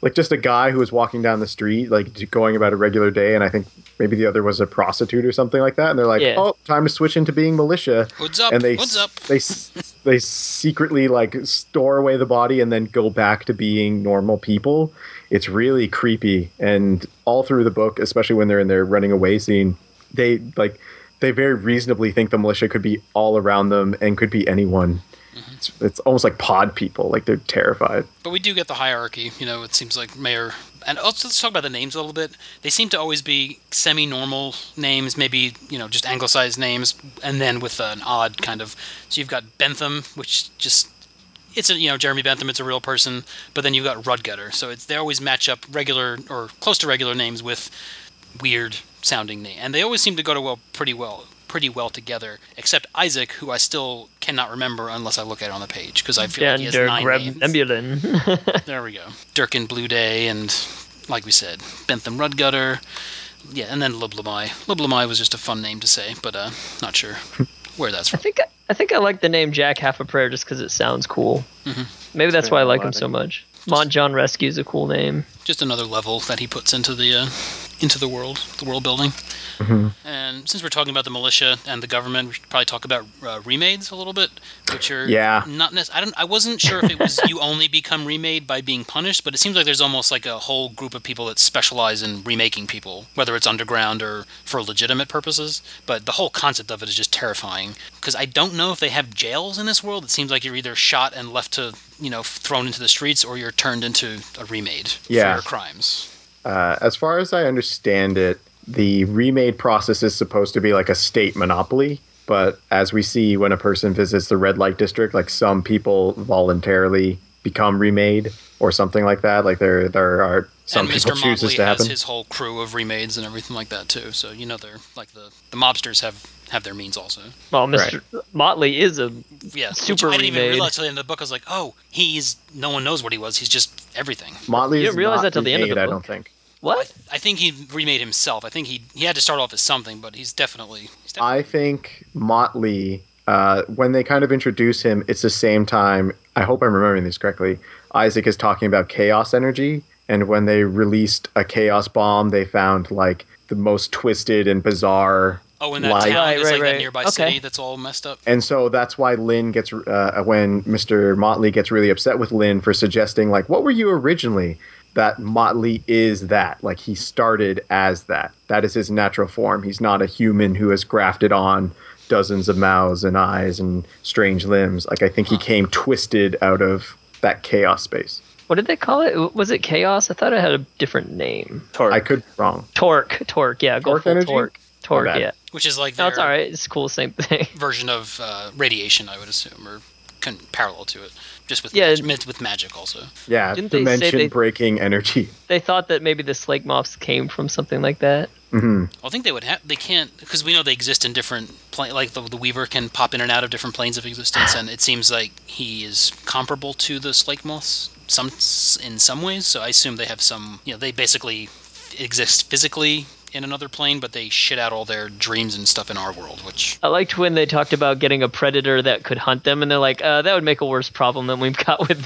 like just a guy who was walking down the street, like going about a regular day, and I think maybe the other was a prostitute or something like that. And they're like, Yeah. "Oh, time to switch into being militia." Hoods up, And they hoods up. they they secretly like store away the body and then go back to being normal people. It's really creepy, and all through the book, especially when they're in their running away scene, they like they very reasonably think the militia could be all around them and could be anyone. Mm-hmm. It's, it's almost like pod people, like they're terrified. But we do get the hierarchy. You know, it seems like Mayor. And also, let's talk about the names a little bit. They seem to always be semi-normal names, maybe, you know, just anglicized names, and then with an odd kind of. So you've got Bentham, which just. It's a, you know, Jeremy Bentham, it's a real person, but then you've got Rudgutter. So it's they always match up regular or close to regular names with weird sounding name, and they always seem to go to well pretty well pretty well together, except Isaac, who I still cannot remember unless I look at it on the page, because I feel like he has nine names. Nebulin. There we go. Durkin Blue Day, and like we said, Bentham Rudgutter. Yeah, and then Lublamai. Lublamai was just a fun name to say, but uh, not sure where that's I from. think I think I like the name Jack Half a Prayer just because it sounds cool. Mm-hmm. Maybe that's It's why I very like him melodic. so much. Mont John Rescue is a cool name. Just another level that he puts into the uh, into the world, the world building. Mm-hmm. And since we're talking about the militia and the government, we should probably talk about uh, remades a little bit, which are Yeah. not necessarily. I don't. I wasn't sure if it was you only become remade by being punished, but it seems like there's almost like a whole group of people that specialize in remaking people, whether it's underground or for legitimate purposes. But the whole concept of it is just terrifying because I don't know if they have jails in this world. It seems like you're either shot and left to, you know, thrown into the streets, or you're turned into a remade Yeah. for your crimes. Uh, as far as I understand it, the remade process is supposed to be like a state monopoly. But as we see when a person visits the red light district, like some people voluntarily become remade or something like that. Like there, there are some and people Mister choose this Motley to has happen. his whole crew of remades and everything like that too. So you know they're like the, the mobsters have, have their means also. Well, Mister Motley is a Yeah, super which I didn't even remade. realize till the end of the book. I was like, oh, he's no one knows what he was. He's just everything. Motley You is didn't realize not that till the end of remade, the I book? don't think. Well, What? I, I think he remade himself. I think he he had to start off as something, but he's definitely. He's definitely I think Motley, uh, when they kind of introduce him, it's the same time. I hope I'm remembering this correctly. Isaac is talking about chaos energy, and when they released a chaos bomb, they found like the most twisted and bizarre. oh, in that light. town, Right, it's right, like that right. nearby Okay. city that's all messed up. And so that's why Lynn gets, uh, when Mister Motley gets really upset with Lynn for suggesting, like, what were you originally? That Motley is that. Like, he started as that. That is his natural form. He's not a human who has grafted on dozens of mouths and eyes and strange limbs. Like, I think he Huh. came twisted out of that chaos space. What did they call it? Was it Chaos? I thought it had a different name. Torque. I could be wrong. Torque. Torque. Yeah, go Torque full energy? torque. Torque. bad. Yeah. Which is like No, their it's all right. It's cool. Same thing. version of uh, radiation, I would assume, or con- parallel to it, just with Yeah. magic, with magic also. Yeah, Didn't they say dimension they- breaking energy. They thought that maybe the Slake Moths came from something like that. hmm I think they would have. They can't because we know they exist in different plane. Like the, the Weaver can pop in and out of different planes of existence, and it seems like he is comparable to the Slake Moths some in some ways. So I assume they have some. You know, they basically exist physically in another plane, but they shit out all their dreams and stuff in our world. Which I liked when they talked about getting a predator that could hunt them, and they're like, uh, that would make a worse problem than we've got with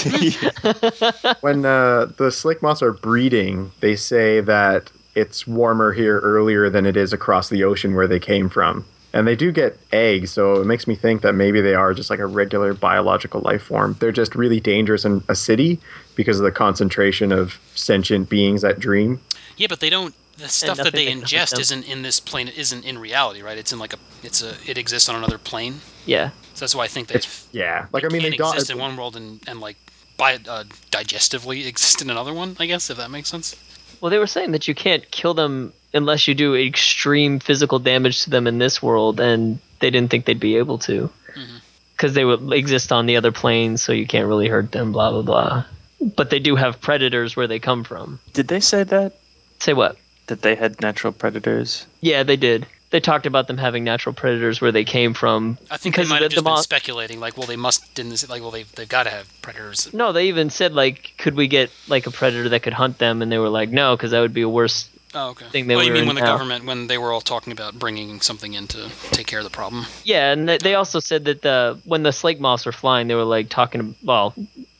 them. When uh, the Slake Moths are breeding, they say that it's warmer here earlier than it is across the ocean where they came from. And they do get eggs, so it makes me think that maybe they are just like a regular biological life form. They're just really dangerous in a city because of the concentration of sentient beings that dream. yeah, but they don't. The stuff that nothing they that can hunt ingest them. isn't in this plane. Isn't in reality, right? It's in like a. It's a. It exists on another plane. Yeah. So that's why I think they. It's yeah, like I mean, can they don't. exist in one world and and like by uh, digestively exist in another one. I guess if that makes sense. Well, they were saying that you can't kill them unless you do extreme physical damage to them in this world, and they didn't think they'd be able to. Mhm. Because they would exist on the other planes, so you can't really hurt them, blah, blah, blah. But they do have predators where they come from. Did they say that? Say what? That they had natural predators? Yeah, they did. They talked about them having natural predators where they came from. I think because they might the, have just the been mo- speculating, like, well, they must didn't like, well, they they've got to have predators. No, they even said, like, could we get, like, a predator that could hunt them? And they were like, no, because that would be a worse Oh, okay. thing they oh, were you mean in when the now. government, when they were all talking about bringing something in to take care of the problem? Yeah, and they- they also said that the when the slake moths were flying, they were, like, talking, well,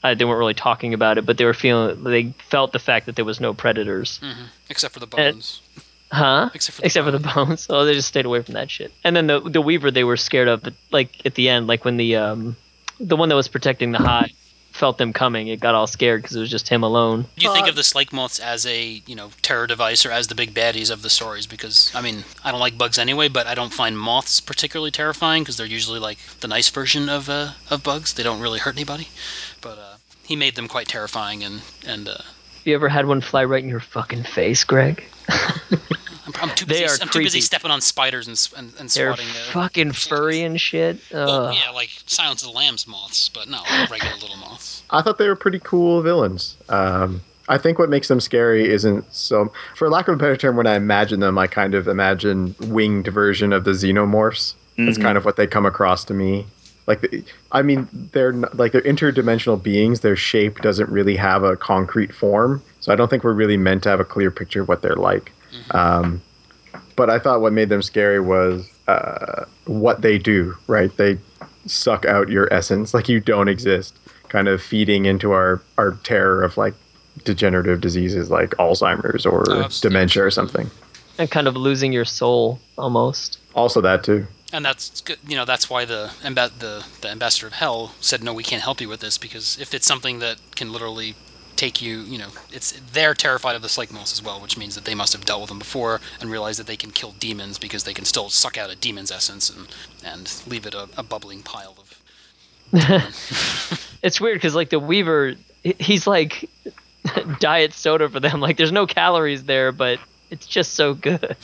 uh, they weren't really talking about it, but they were feeling they felt the fact that there was no predators. Mm-hmm. Except for the And- bones. Huh? Except for the Except bones. for the bones. Oh, they just stayed away from that shit. And then the the Weaver they were scared of, but like at the end, like when the um the one that was protecting the hive felt them coming, it got all scared because it was just him alone. Do you think Uh, of the Slake Moths as a, you know, terror device or as the big baddies of the stories? Because, I mean, I don't like bugs anyway, but I don't find moths particularly terrifying because they're usually like the nice version of uh, of bugs. They don't really hurt anybody. But uh, he made them quite terrifying, and, and uh, You ever had one fly right in your fucking face, Greg? I'm, I'm too They busy. are I'm too busy creepy. stepping on spiders and s- and, and They're swatting. Uh, fucking furry and shit. well, Ugh. yeah, like Silence of the Lambs moths, but not like regular little moths. I thought they were pretty cool villains. Um, I think what makes them scary isn't so. For lack of a better term, when I imagine them, I kind of imagine winged version of the xenomorphs. That's Mhm. kind of what they come across to me. Like, the, I mean, they're n- like they're interdimensional beings. Their shape doesn't really have a concrete form, so I don't think we're really meant to have a clear picture of what they're like. Um, but I thought what made them scary was uh, what they do. Right? They suck out your essence, like you don't exist, kind of feeding into our our terror of like degenerative diseases like Alzheimer's or Oh, absolutely. dementia or something. And kind of losing your soul almost. Also, that too. And that's good. You know, that's why the amba- the the ambassador of hell said, "No, we can't help you with this because if it's something that can literally take you, you know, it's they're terrified of the Slake Moths as well, which means that they must have dealt with them before and realized that they can kill demons because they can still suck out a demon's essence and and leave it a, a bubbling pile of demon." It's weird because like the Weaver, he- he's like diet soda for them. Like there's no calories there, but it's just so good.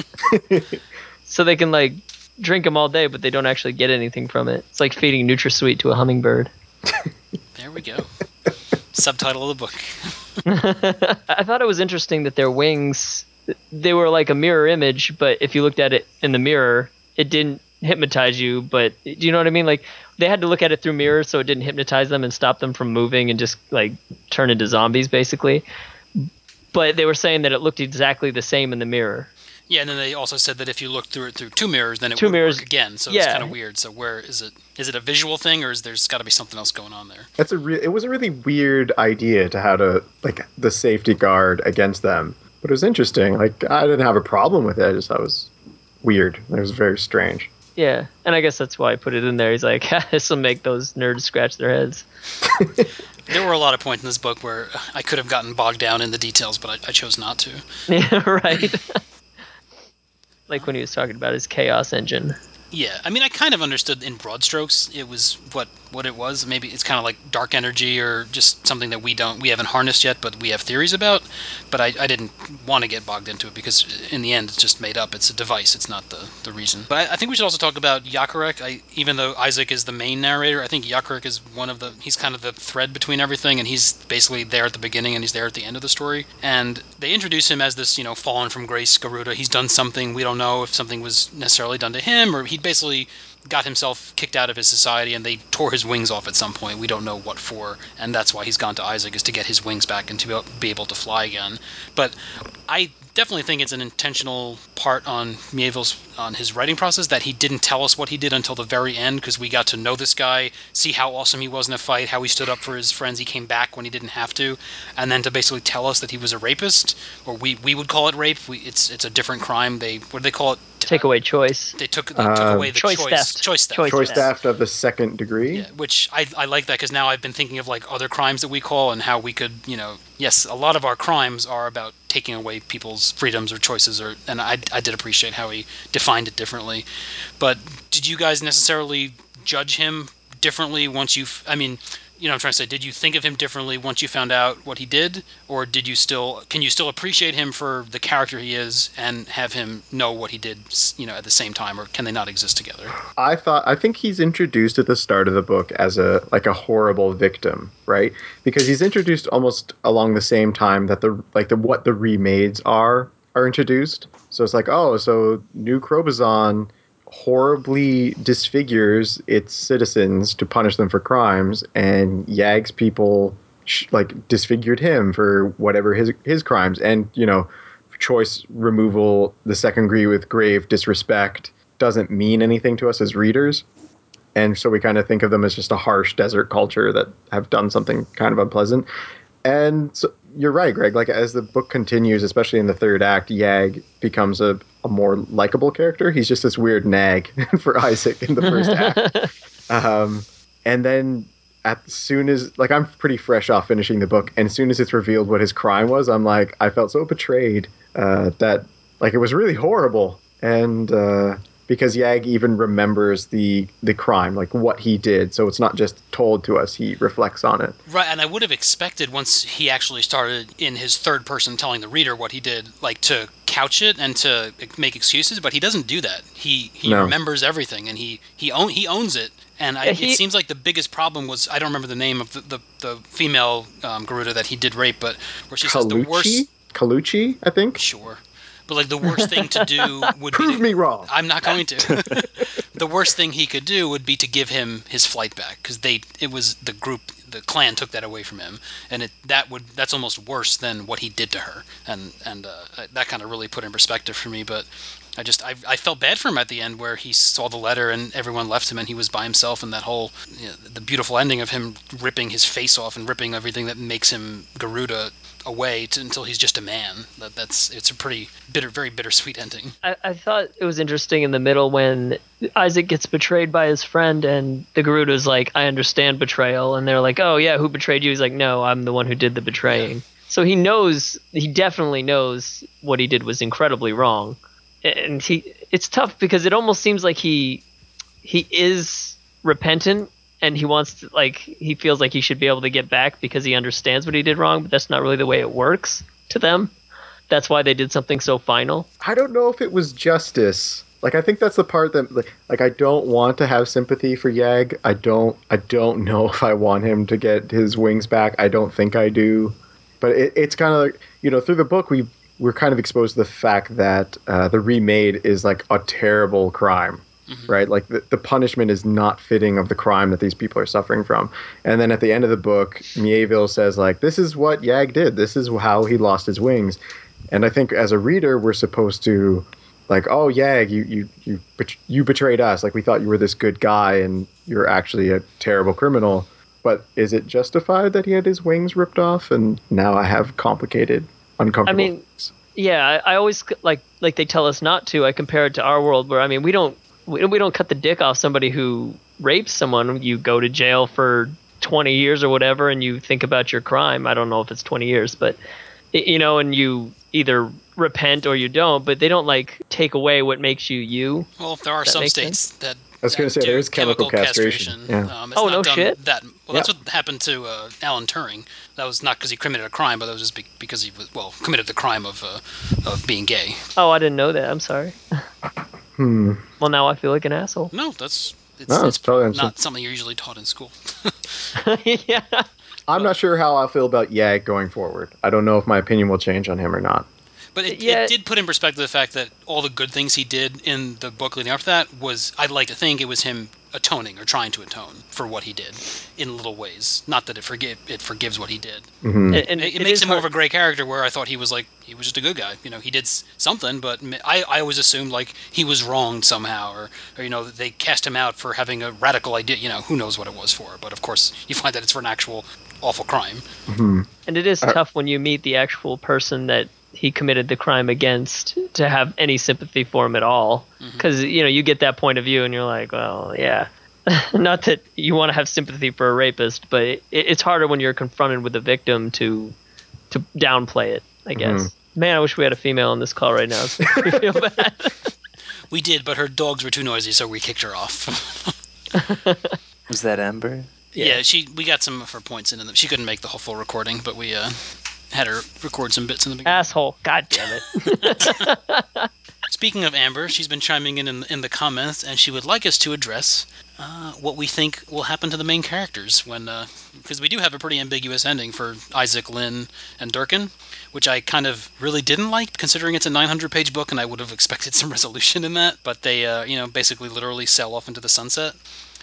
So they can like drink them all day, but they don't actually get anything from it. It's like feeding NutraSweet to a hummingbird. There we go. Subtitle of the book. I thought it was interesting that their wings, they were like a mirror image, but if you looked at it in the mirror, it didn't hypnotize you. But do you know what I mean? Like they had to look at it through mirrors so it didn't hypnotize them and stop them from moving and just like turn into zombies basically. But they were saying that it looked exactly the same in the mirror. Yeah, and then they also said that if you look through it through two mirrors, then it Two would mirrors, work again. So it's yeah. kind of weird. So where is it? Is it a visual thing, or is there's got to be something else going on there? That's a re- it was a really weird idea to how to like the safety guard against them, but it was interesting. Like I didn't have a problem with it. I just thought it was weird. It was very strange. Yeah, and I guess that's why I put it in there. He's like, this will make those nerds scratch their heads. There were a lot of points in this book where I could have gotten bogged down in the details, but I, I chose not to. Yeah, right. Like when he was talking about his chaos engine. Yeah, I mean, I kind of understood in broad strokes it was what what it was. Maybe it's kind of like dark energy or just something that we don't we haven't harnessed yet, but we have theories about. But I, I didn't want to get bogged into it because in the end it's just made up. It's a device. It's not the, the reason. But I, I think we should also talk about Yakarek. I, even though Isaac is the main narrator, I think Yakarek is one of the he's kind of the thread between everything, and he's basically there at the beginning and he's there at the end of the story. And they introduce him as this, you know, fallen from grace Garuda. He's done something. We don't know if something was necessarily done to him or he basically got himself kicked out of his society and they tore his wings off at some point. We don't know what for, and that's why he's gone to Isaac, is to get his wings back and to be able to fly again. But I definitely think it's an intentional part on Mieville's on his writing process that he didn't tell us what he did until the very end, because we got to know this guy, see how awesome he was in a fight, how he stood up for his friends, he came back when he didn't have to, and then to basically tell us that he was a rapist, or we, we would call it rape. We, it's it's a different crime. They what do they call it? Take away choice. They took they Uh, took away the choice choice theft. choice theft. Choice Choice theft. theft of the second degree. Yeah, which I, I like that because now I've been thinking of like other crimes that we call and how we could, you know, yes, a lot of our crimes are about taking away people's freedoms or choices, or and I, I did appreciate how he defined it differently. But did you guys necessarily judge him differently once you, I mean, you know what I'm trying to say, did you think of him differently once you found out what he did, or did you still, can you still appreciate him for the character he is and have him know what he did, you know, at the same time, or can they not exist together? I thought I think he's introduced at the start of the book as a like a horrible victim, right? Because he's introduced almost along the same time that the like the what the remades are are introduced. So it's like, oh, so New Crobazon horribly disfigures its citizens to punish them for crimes, and Yag's people sh- like disfigured him for whatever his his crimes, and you know, choice removal, the second degree with grave disrespect doesn't mean anything to us as readers. and so we kind of think of them as just a harsh desert culture that have done something kind of unpleasant. And so, you're right, Greg. Like as the book continues, especially in the third act, Yag becomes a, a more likable character. He's just this weird nag for Isaac in the first act. Um, and then as soon as like I'm pretty fresh off finishing the book, and as soon as it's revealed what his crime was, I'm like I felt so betrayed uh, that like it was really horrible. And uh, because Yag even remembers the the crime, like what he did, so it's not just told to us; he reflects on it. Right, and I would have expected once he actually started in his third person telling the reader what he did, like to couch it and to make excuses, but he doesn't do that. He he No. remembers everything, and he he own, he owns it. And I, Yeah, it he- seems like the biggest problem was I don't remember the name of the the, the female um, Garuda that he did rape, but where she says the worst. Kaluchi? Kaluchi, I think. Sure. But like the worst thing to do would Prove be to, me wrong. I'm not going to. The worst thing he could do would be to give him his flight back because they it was the group the clan took that away from him, and it that would that's almost worse than what he did to her, and and uh, that kind of really put it in perspective for me. But I just I, I felt bad for him at the end where he saw the letter and everyone left him and he was by himself, and that whole you know, the beautiful ending of him ripping his face off and ripping everything that makes him Garuda away to, until he's just a man. That that's it's a pretty bitter, very bittersweet ending. I, I thought it was interesting in the middle when Isaac gets betrayed by his friend and the Garuda's like, I understand betrayal. And they're like, oh, yeah, who betrayed you? He's like, no, I'm the one who did the betraying. Yeah. So he knows, he definitely knows what he did was incredibly wrong. And he, it's tough because it almost seems like he, he is repentant and he wants to, like, he feels like he should be able to get back because he understands what he did wrong, but that's not really the way it works to them. That's why they did something so final. I don't know if it was justice. Like I think that's the part that like, like I don't want to have sympathy for Yag. I don't I don't know if I want him to get his wings back. I don't think I do. But it, it's kind of like, you know, through the book we we're kind of exposed to the fact that uh, the remade is like a terrible crime. Mm-hmm. Right? Like the, the punishment is not fitting of the crime that these people are suffering from. And then at the end of the book, Mieville says like, this is what Yag did. This is how he lost his wings. And I think as a reader, we're supposed to like, oh, Yag, you, you, you, you betrayed us. Like we thought you were this good guy and you're actually a terrible criminal. But is it justified that he had his wings ripped off? And now I have complicated, uncomfortable I mean, things. Yeah, I, I always like like they tell us not to. I compare it to our world where, I mean, we don't we, we don't cut the dick off somebody who rapes someone. You go to jail for twenty years or whatever and you think about your crime. I don't know if it's twenty years, but, you know, and you either repent or you don't, but they don't like take away what makes you you. Well, there are some states sense? that I was going to say there's chemical, chemical castration. castration. Yeah. Um, it's oh not no done shit! That well, that's yep. what happened to uh, Alan Turing. That was not because he committed a crime, but that was just be- because he was well committed the crime of uh, of being gay. Oh, I didn't know that. I'm sorry. hmm. Well, now I feel like an asshole. No, that's it's, no, it's totally not something you're usually taught in school. Yeah. I'm but, not sure how I feel about Yag going forward. I don't know if my opinion will change on him or not. But it, yeah. it did put in perspective the fact that all the good things he did in the book leading up to that was, I'd like to think it was him atoning or trying to atone for what he did in little ways. Not that it forgive it forgives what he did. Mm-hmm. It, and it, it, it makes him hard. more of a great character where I thought he was like, he was just a good guy. You know, he did something, but I, I always assumed like he was wronged somehow or, or, you know, they cast him out for having a radical idea. You know, who knows what it was for. But of course, you find that it's for an actual awful crime. Mm-hmm. And it is uh, tough when you meet the actual person that he committed the crime against to have any sympathy for him at all. Because, mm-hmm. you know, you get that point of view and you're like, well, yeah. Not that you want to have sympathy for a rapist, but it, it's harder when you're confronted with the victim to to downplay it, I guess. Mm-hmm. Man, I wish we had a female on this call right now. It makes me feel bad. We did, but her dogs were too noisy, so we kicked her off. Was that Amber? Yeah. yeah, she. We got some of her points in, and she couldn't make the whole full recording, but we uh, had her record some bits in the beginning. Asshole! God damn it! Speaking of Amber, she's been chiming in, in in the comments, and she would like us to address uh, what we think will happen to the main characters when, because uh, we do have a pretty ambiguous ending for Isaac, Lynn, and Durkin, which I kind of really didn't like, considering it's a nine hundred page book, and I would have expected some resolution in that. But they, uh, you know, basically literally sail off into the sunset.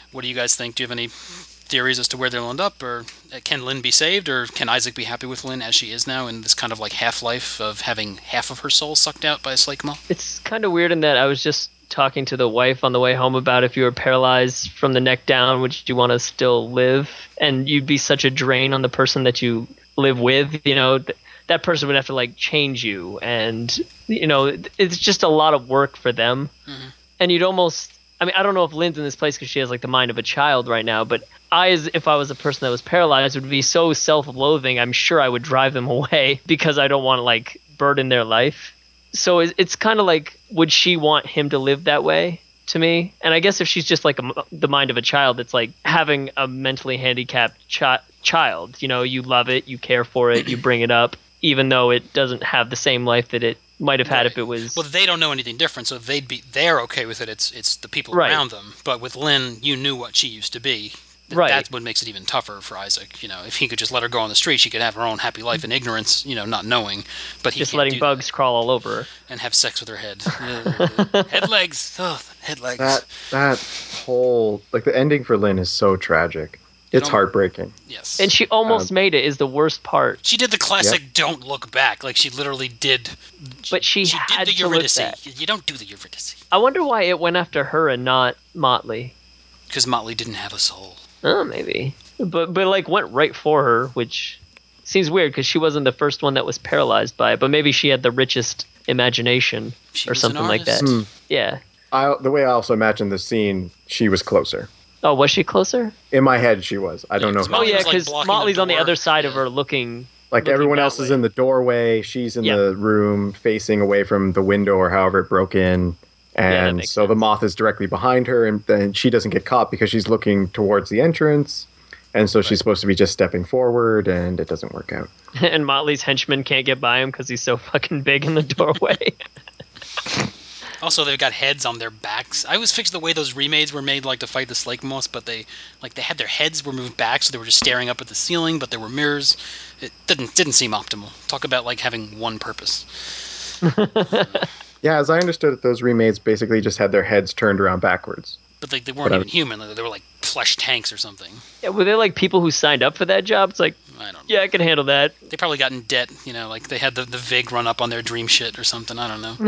What do you guys think? Do you have any theories as to where they'll end up, or can Lynn be saved, or can Isaac be happy with Lynn as she is now in this kind of like half-life of having half of her soul sucked out by a slake moth? It's kind of weird in that I was just talking to the wife on the way home about if you were paralyzed from the neck down, would you want to still live? And you'd be such a drain on the person that you live with, you know, th- that person would have to like change you. And, you know, it's just a lot of work for them. Mhm. And you'd almost, I mean, I don't know if Lynn's in this place because she has like the mind of a child right now, but I, as if I was a person that was paralyzed, would be so self-loathing. I'm sure I would drive them away because I don't want to like burden their life. So it- it's kind of like, would she want him to live that way to me? And I guess if she's just like a m the mind of a child, it's like having a mentally handicapped chi- child. You know, you love it, you care for it, you bring it up, even though it doesn't have the same life that it might have had if Right. it was. Well, they don't know anything different, so they'd be they're okay with it. It's it's the people Right. around them. But with Lynn, you knew what she used to be. Th- Right. That's what makes it even tougher for Isaac. You know, if he could just let her go on the street, she could have her own happy life in ignorance. You know, not knowing. But he Just can't letting do bugs that crawl all over and have sex with her head. Ugh. Head legs. Oh, head legs. That that whole like the ending for Lynn is so tragic. It It's al- heartbreaking. Yes. and she almost made it is the worst part. She did the classic "don't look back," like she literally did. But she she had did the to look Eurydice. back. You don't do the Eurydice I wonder why it went after her and not Motley. because Motley didn't have a soul. Oh, maybe. But but like went right for her, which seems weird because she wasn't the first one that was paralyzed by it. But maybe she had the richest imagination She or was an something like that. artist. Yeah. I the way I also imagine the scene, she was closer. Oh, was she closer? In my head, she was. I don't Yeah, know. 'cause If, Oh Molly yeah, was, like, because blocking the Motley's on the door. other side of Yeah. her, looking. like looking everyone that else is way. in the doorway, she's in Yeah. the room facing away from the window or however it broke in, that and makes so the sense. moth is directly behind her, and then she doesn't get caught because she's looking towards the entrance, and so she's supposed to be just stepping forward, and it doesn't work out. And Motley's henchman can't get by him because he's so fucking big in the doorway. Also, they've got heads on their backs. I always fixed the way those remades were made, like to fight the slake moths, but they, like, they had their heads were moved back, so they were just staring up at the ceiling. But there were mirrors. It didn't didn't seem optimal. Talk about like having one purpose. Yeah, as I understood it, those remakes basically just had their heads turned around backwards. But like they weren't But I- even human. They were like flesh tanks or something. Yeah, were they like people who signed up for that job? It's like, I don't know. yeah, I can handle that. They probably got in debt. You know, like they had the the Vig run up on their dream shit or something. I don't know.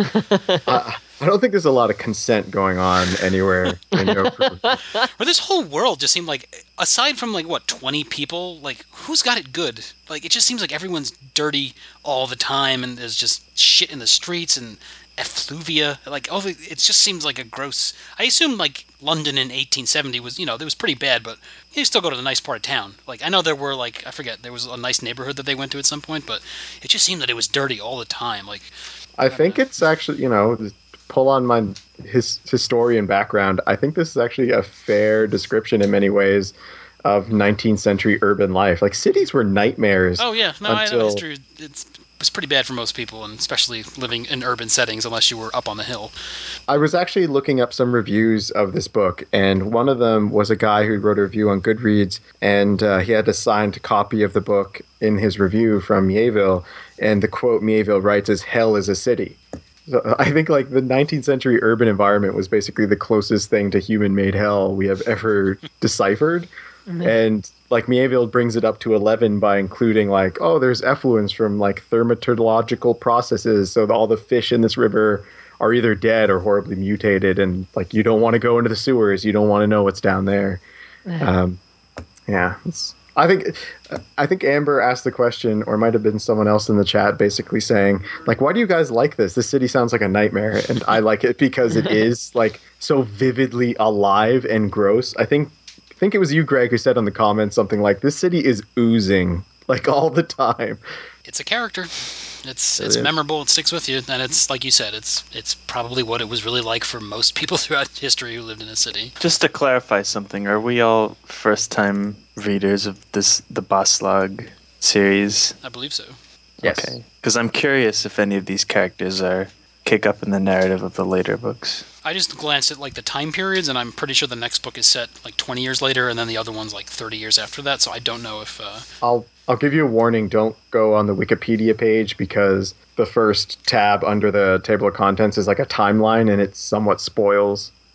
I, I don't think there's a lot of consent going on anywhere in Yoku. But this whole world just seemed like, aside from like what twenty people, like who's got it good? Like it just seems like everyone's dirty all the time, and there's just shit in the streets and effluvia. Like oh, it just seems like a gross. I assume like London in eighteen seventy was, you know, it was pretty bad, but you still go to the nice part of town. Like I know there were like I forget there was a nice neighborhood that they went to at some point, but it just seemed that it was dirty all the time. Like I think it's actually, you know, pull on my his historian background. I think this is actually a fair description in many ways of nineteenth century urban life. Like cities were nightmares. oh yeah, no, I know until history. It's it was pretty bad for most people, and especially living in urban settings, unless you were up on the hill. I was actually looking up some reviews of this book, and one of them was a guy who wrote a review on Goodreads, and uh, he had a signed copy of the book in his review from Mieville, and the quote Mieville writes is "Hell is a city." So I think like the nineteenth century urban environment was basically the closest thing to human-made hell we have ever deciphered. And like Mieville brings it up to eleven by including like, oh, there's effluents from like thermatological processes, so all the fish in this river are either dead or horribly mutated, and like you don't want to go into the sewers, you don't want to know what's down there. Um, yeah, it's, I think I think Amber asked the question, or it might have been someone else in the chat, basically saying like, "Why do you guys like this? This city sounds like a nightmare," and I like it because it is like so vividly alive and gross. I think I think it was you, Greg, who said on the comments something like, "This city is oozing like all the time." It's a character. It's it's is. memorable. It sticks with you, and it's like you said. It's it's probably what it was really like for most people throughout history who lived in a city. Just to clarify something, are we all first-time readers of this the Boslog series? I believe so. Yes. Okay, because I'm curious if any of these characters are kick up in the narrative of the later books. I just glanced at like the time periods, and I'm pretty sure the next book is set like twenty years later, and then the other one's like thirty years after that. So I don't know if. Uh, I'll I'll give you a warning. Don't go on the Wikipedia page because the first tab under the table of contents is like a timeline, and it somewhat spoils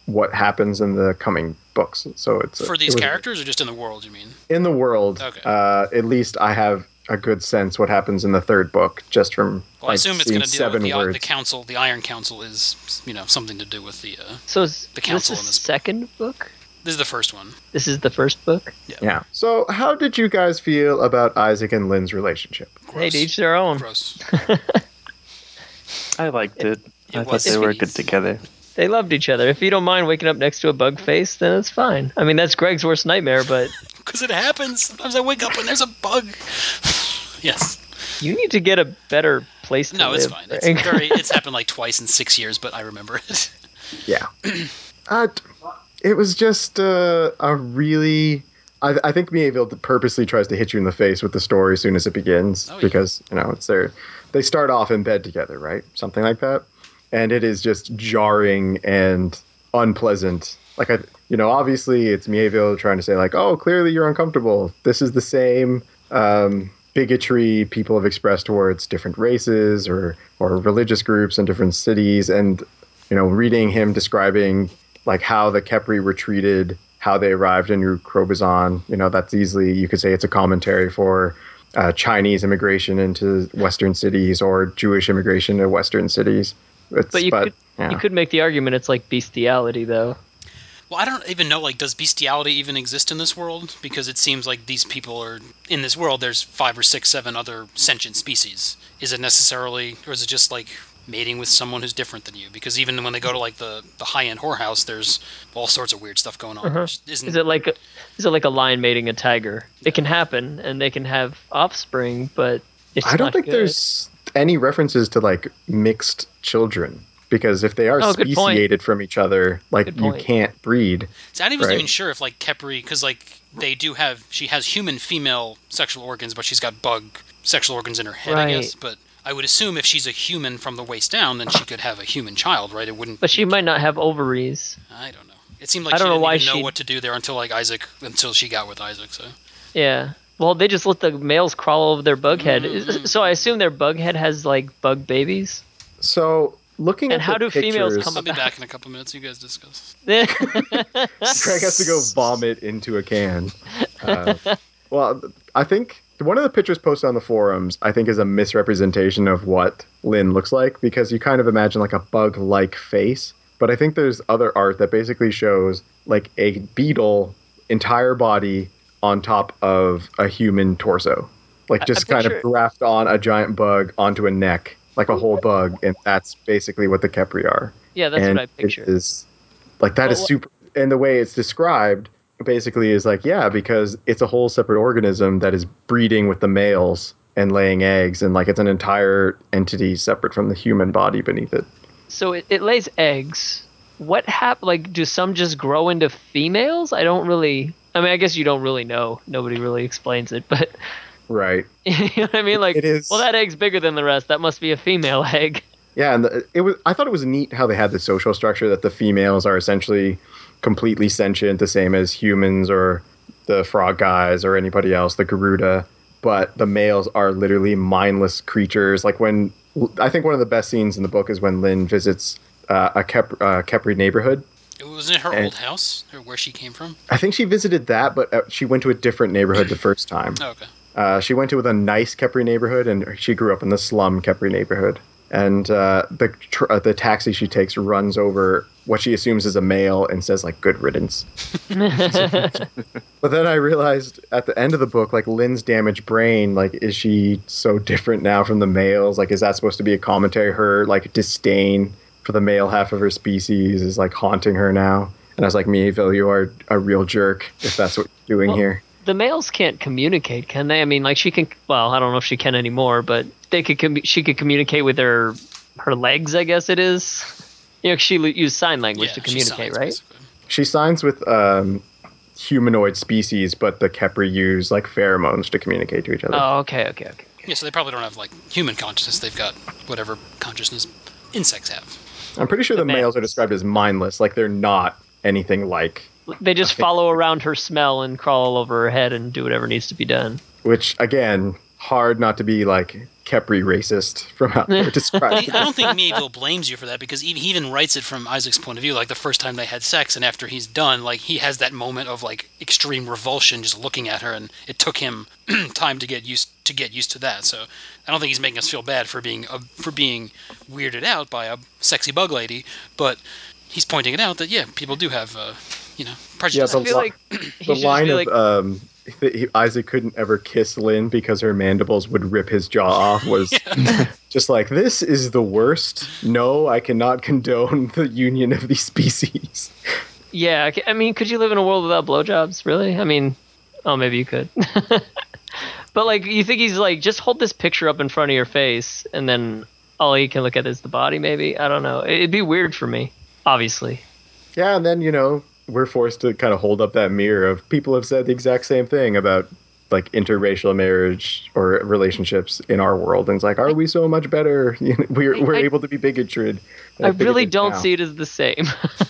what happens in the coming books. So it's a, For it these was- characters, or just in the world, you mean? in the world. Okay. Uh, at least I have a good sense what happens in the third book just from Well, I like assume it's seeing going to deal with seven the, uh, words. the council. The Iron Council is, you know, something to do with the. Uh, So is The this council the in this book. second book? this is the first one. This is the first book? Yeah. So how did you guys feel about Isaac and Lynn's relationship? Hey, Gross. to each their own. Gross. I liked it. It I thought was they were sweet. good together. They loved each other. If you don't mind waking up next to a bug face, then it's fine. I mean, that's Greg's worst nightmare, but Because it happens. Sometimes I wake up and there's a bug. Yes. you need to get a better place to No, live. it's fine. It's Greg. very. It's happened like twice in six years, but I remember it. Yeah. uh, it was just uh, a really. I, I think Mieville purposely tries to hit you in the face with the story as soon as it begins Oh, yeah. because you know it's their. They start off in bed together, right? Something like that, and it is just jarring and unpleasant. Like I, you know, obviously it's Mieville trying to say like, oh, clearly you're uncomfortable. This is the same. Um, bigotry people have expressed towards different races or or religious groups in different cities, and you know, reading him describing like how the Kepri were treated, how they arrived in New Crobazon, you know, that's easily, you could say it's a commentary for uh, Chinese immigration into Western cities or Jewish immigration to Western cities. It's, But you could yeah. you could make the argument it's like bestiality, though. Well, I don't even know, like, does bestiality even exist in this world? Because it seems like these people are, in this world, there's five or six, seven other sentient species. Is it necessarily, or is it just, like, mating with someone who's different than you? Because even when they go to, like, the, the high-end whorehouse, there's all sorts of weird stuff going on. Uh-huh. Which isn't, Is it like a, is it like a lion mating a tiger? It can happen, and they can have offspring, but it's I don't not think good. there's any references to like mixed children because if they are Oh, good point. speciated from each other, like Good you point. can't breed. See, I wasn't Right. even sure if, like, Kepri, because, like, they do have, she has human female sexual organs, but she's got bug sexual organs in her head, I guess. Right. But I would assume if she's a human from the waist down, then she could have a human child, right? It wouldn't. But she might not have ovaries. I don't know. It seemed like I she don't know didn't why even know she'd- what to do there until, like, Isaac, until she got with Isaac, so. Yeah. Well, they just let the males crawl over their bug head. Mm-hmm. So I assume their bug head has like bug babies. So looking And at how the do females pictures, come I'll be about? back in a couple minutes. You guys discuss. Greg has to go vomit into a can. Uh, well, I think one of the pictures posted on the forums, I think, is a misrepresentation of what Lynn looks like because you kind of imagine like a bug-like face. But I think there's other art that basically shows like a beetle entire body on top of a human torso. Like just kind picture- of graft on a giant bug onto a neck, like a whole bug, and that's basically what the Kepri are. Yeah, that's and what I picture. It is like that But is wha- super, and the way it's described basically is like, yeah, because it's a whole separate organism that is breeding with the males and laying eggs, and like it's an entire entity separate from the human body beneath it. So it, it lays eggs. What hap- Like, do some just grow into females? I don't really. I mean, I guess you don't really know. Nobody really explains it, but Right. you know what I mean? Like, It is- well, that egg's bigger than the rest. That must be a female egg. Yeah, and the, it was. I thought it was neat how they had the social structure that the females are essentially completely sentient, the same as humans or the frog guys or anybody else, the Garuda. But the males are literally mindless creatures. Like when I think one of the best scenes in the book is when Lynn visits uh, a Kep, uh, Kepri neighborhood. It was in her And- old house, or where she came from. I think she visited that, but uh, she went to a different neighborhood the first time. Oh, okay. Uh, she went to a nice Kepri neighborhood, and she grew up in the slum Kepri neighborhood. And uh, the tr- uh, the taxi she takes runs over what she assumes is a male and says like "good riddance." But then I realized at the end of the book, like Lynn's damaged brain, like is she so different now from the males? Like is that supposed to be a commentary? Her like disdain for the male half of her species is like haunting her now. And I was like, Mieville, you are a real jerk if that's what you're doing Well, here. The males can't communicate, can they? I mean, like she can. Well, I don't know if she can anymore, but they could. Com- she could communicate with her her legs, I guess it is. You know, she l- used sign language Yeah, to she communicate, signs, right? basically. She signs with um, humanoid species, but the Kepri use like pheromones to communicate to each other. Oh, okay, okay, okay. Yeah, so they probably don't have, like, human consciousness. They've got whatever consciousness insects have. I'm pretty sure the, the males are males. described as mindless, like they're not anything like. They just Okay. follow around her smell and crawl all over her head and do whatever needs to be done. Which again, hard not to be like Kepri racist from out there described. I don't think Mieville blames you for that, because he even writes it from Isaac's point of view. Like the first time they had sex, and after he's done, like he has that moment of like extreme revulsion just looking at her, and it took him time to get used to get used to that. So I don't think he's making us feel bad for being uh, for being weirded out by a sexy bug lady, but he's pointing it out that yeah, people do have uh, you know Yeah, prejudice. the, I feel li- like he the should just line be of like, um, that he- Isaac couldn't ever kiss Lynn because her mandibles would rip his jaw off was just like, this is the worst. No, I cannot condone the union of these species. yeah. I mean, could you live in a world without blowjobs? Really? I mean, oh, maybe you could. But like, you think he's like, just hold this picture up in front of your face, and then all you can look at is the body? Maybe, I don't know. It'd be weird for me, obviously. Yeah, and then, you know, we're forced to kind of hold up that mirror of people have said the exact same thing about like interracial marriage or relationships in our world. And it's like, are we so much better? You know, we're, I, we're I, able to be bigotred. I really bigoted don't now. see it as the same.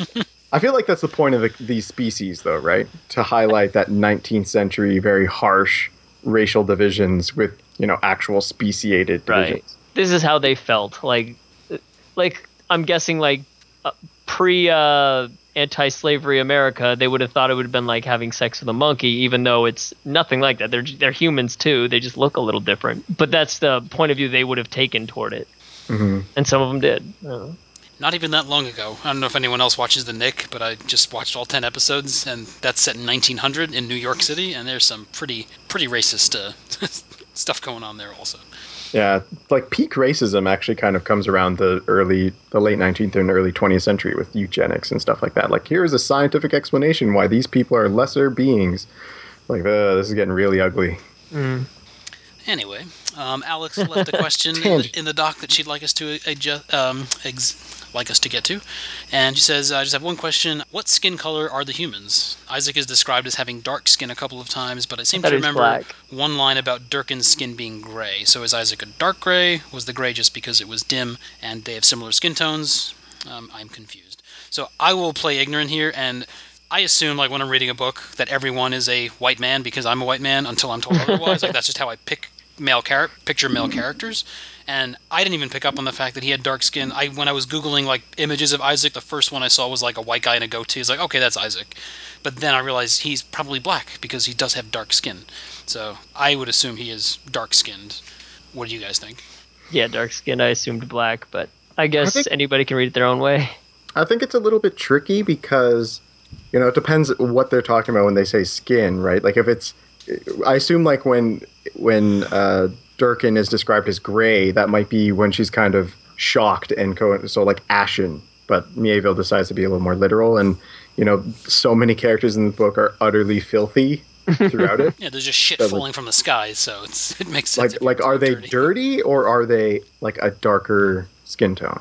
I feel like that's the point of the, these species, though, right? To highlight that nineteenth century, very harsh racial divisions with, you know, actual speciated divisions. Right. This is how they felt. Like, like I'm guessing, like uh, pre uh, anti-slavery America, they would have thought it would have been like having sex with a monkey, even though it's nothing like that. They're they're humans too. They just look a little different. But that's the point of view they would have taken toward it, Mm-hmm. and some of them did. Uh, Not even that long ago. I don't know if anyone else watches The Nick, but I just watched all ten episodes, and that's set in nineteen hundred in New York City, and there's some pretty pretty racist uh, stuff going on there also. Yeah, like peak racism actually kind of comes around the early, the late nineteenth and early twentieth century with eugenics and stuff like that. Like, here's a scientific explanation why these people are lesser beings. Like, uh, this is getting really ugly. mm. Anyway, um, Alex left a question in the, in the doc that she'd like us to adjust, um, ex- like us to get to, and she says, "I just have one question: what skin color are the humans? Isaac is described as having dark skin a couple of times, but I I seem thought to he was remember black. one line about Durkin's skin being gray. So is Isaac a dark gray? Was the gray just because it was dim and they have similar skin tones? Um, I'm confused. So I will play ignorant here and." I assume, like when I'm reading a book, that everyone is a white man because I'm a white man until I'm told otherwise. Like that's just how I pick male char- picture male characters, and I didn't even pick up on the fact that he had dark skin. I when I was googling like images of Isaac, the first one I saw was like a white guy in a goatee. It's like, okay, that's Isaac, but then I realized he's probably black because he does have dark skin. So I would assume he is dark skinned. What do you guys think? Yeah, dark skinned. I assumed black, but I I guess think anybody can read it their own way. I think it's a little bit tricky because, you know, it depends what they're talking about when they say skin, right? Like if it's, I assume like when when uh, Durkin is described as gray, that might be when she's kind of shocked and co- so like ashen. But Mieville decides to be a little more literal, and you know, so many characters in the book are utterly filthy throughout it. Yeah, there's just shit So, like, falling from the sky, so it's it makes sense like if you're like are they dirty. dirty or are they like a darker skin tone,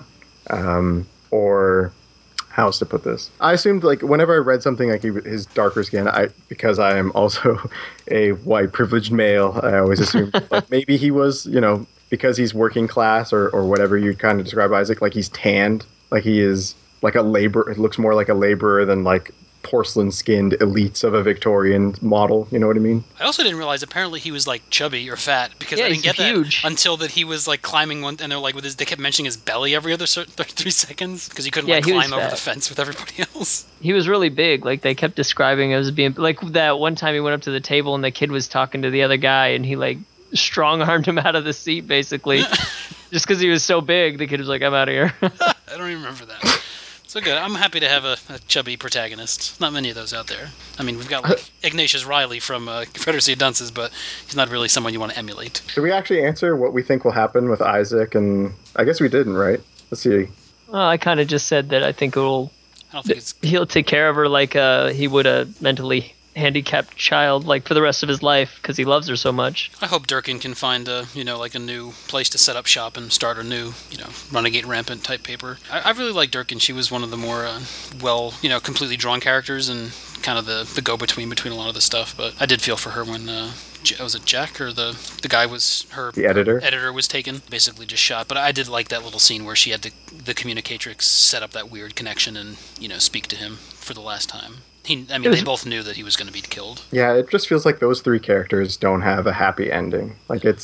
um, or how else to put this? I assumed like whenever I read something like he, his darker skin, I because I am also a white privileged male, I always assumed like maybe he was, you know, because he's working class or or whatever you kind of describe Isaac, like he's tanned, like he is like a labor. It looks more like a laborer than like porcelain skinned elites of a Victorian model. You know what I mean? I also didn't realize apparently he was like chubby or fat because Yeah, I he's didn't get that huge. until that he was like climbing one and they're like with his they kept mentioning his belly every other cer- three seconds because he couldn't Yeah, like he was climb over the fat. fence with everybody else. He was really big. Like they kept describing him as being like that one time he went up to the table and the kid was talking to the other guy and he like strong armed him out of the seat basically just because he was so big. The kid was like, "I'm out of here." I don't even remember that. So good. I'm happy to have a, a chubby protagonist. Not many of those out there. I mean, we've got like Ignatius Riley from uh, Confederacy of Dunces, but he's not really someone you want to emulate. Did we actually answer what we think will happen with Isaac? And I guess we didn't, right? Let's see. Well, I kind of just said that I think it'll I don't think it's. he'll take care of her like uh, he would a mentally handicapped child, like for the rest of his life, because he loves her so much. I hope Durkin can find a you know like a new place to set up shop and start a new you know Renegade Rampant type paper. I, I really like Durkin. She was one of the more uh, well you know completely drawn characters and kind of the, the go between between a lot of the stuff. But I did feel for her when uh, was it Jack or the the guy was her, The her editor? editor was taken basically just shot. But I did like that little scene where she had the the communicatrix set up that weird connection and you know speak to him for the last time. He, I It mean, they was both knew that he was going to be killed. Yeah, it just feels like those three characters don't have a happy ending. Like it's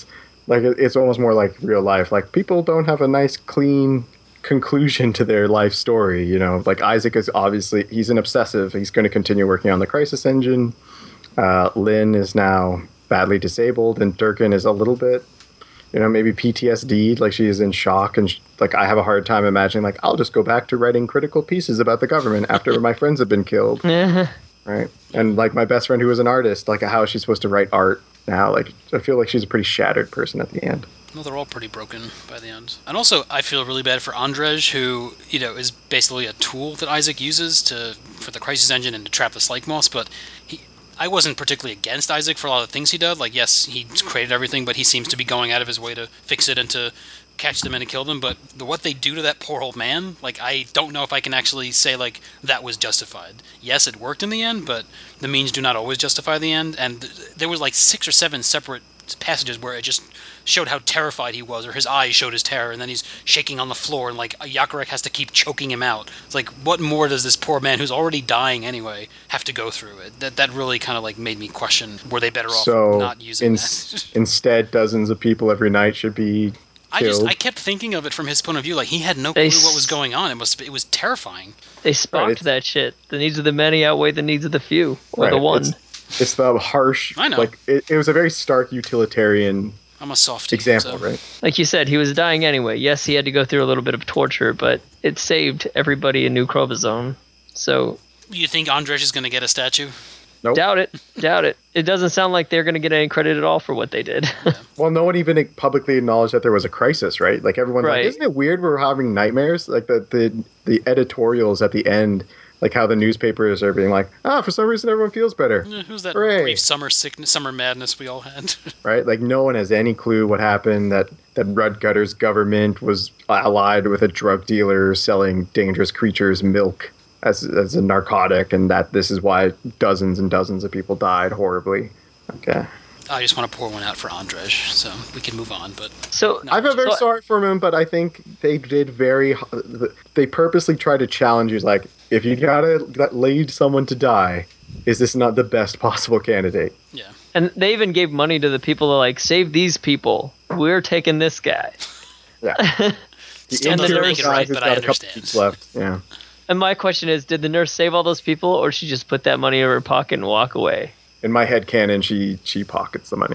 Like it, it's almost more like real life. Like people don't have a nice, clean conclusion to their life story. You know, like Isaac is obviously he's an obsessive. He's going to continue working on the Crisis Engine. Uh, Lynn is now badly disabled, and Durkin is a little bit, you know, maybe P T S D. Like she is in shock, and she, like I have a hard time imagining. Like I'll just go back to writing critical pieces about the government after my friends have been killed. Right. And like my best friend who was an artist, like how is she supposed to write art now? Like I feel like she's a pretty shattered person at the end. Well, they're all pretty broken by the end. And also, I feel really bad for Andrej, who, you know, is basically a tool that Isaac uses to for the Crisis Engine and to trap the Slike Moths, but he... I wasn't particularly against Isaac for a lot of things he did. Like, yes, he created everything, but he seems to be going out of his way to fix it and to catch them and to kill them. But the, what they do to that poor old man, like, I don't know if I can actually say, like, that was justified. Yes, it worked in the end, but the means do not always justify the end. And there was, like, six or seven separate passages where it just showed how terrified he was, or his eyes showed his terror, and then he's shaking on the floor, and like Yakarek has to keep choking him out. It's like, what more does this poor man who's already dying anyway have to go through? It that that really kind of like made me question: were they better off so not using in, that? Instead, dozens of people every night should be I killed. just I kept thinking of it from his point of view, like he had no They clue what was s- going on. It was it was terrifying. They spocked Right, it's- that shit. The needs of the many outweigh the needs of the few, or right. the one. It's, it's the harsh. I know. Like it, it was a very stark utilitarian I'm a softie. example, so. right? Like you said, he was dying anyway. Yes, he had to go through a little bit of torture, but it saved everybody in New Chromosome. So You think Andrej is going to get a statue? Nope. doubt it. Doubt it. It doesn't sound like they're going to get any credit at all for what they did. Well, no one even publicly acknowledged that there was a crisis, right? Like everyone's Right. like, "Isn't it weird we're having nightmares?" Like the the the editorials at the end, like how the newspapers are being like, "Ah, for some reason everyone feels better." Eh, Who's that Hooray. brief summer sickness, summer madness we all had? Right? Like no one has any clue what happened. That that Rudgutter's government was allied with a drug dealer selling dangerous creatures milk as as a narcotic, and that this is why dozens and dozens of people died horribly. Okay. I just want to pour one out for Andrej, so we can move on. But So No. I feel very So- sorry for him, but I think they did very. They purposely tried to challenge you. Like, if you gotta lead someone to die, is this not the best possible candidate? yeah, and they even gave money to the people to like save these people. We're taking this guy. Yeah. The Still doesn't incurable make it guy right, who's but got I a couple understand. weeks left. Yeah. And my question is, did the nurse save all those people, or she just put that money in her pocket and walk away? In my head canon, she she pockets the money.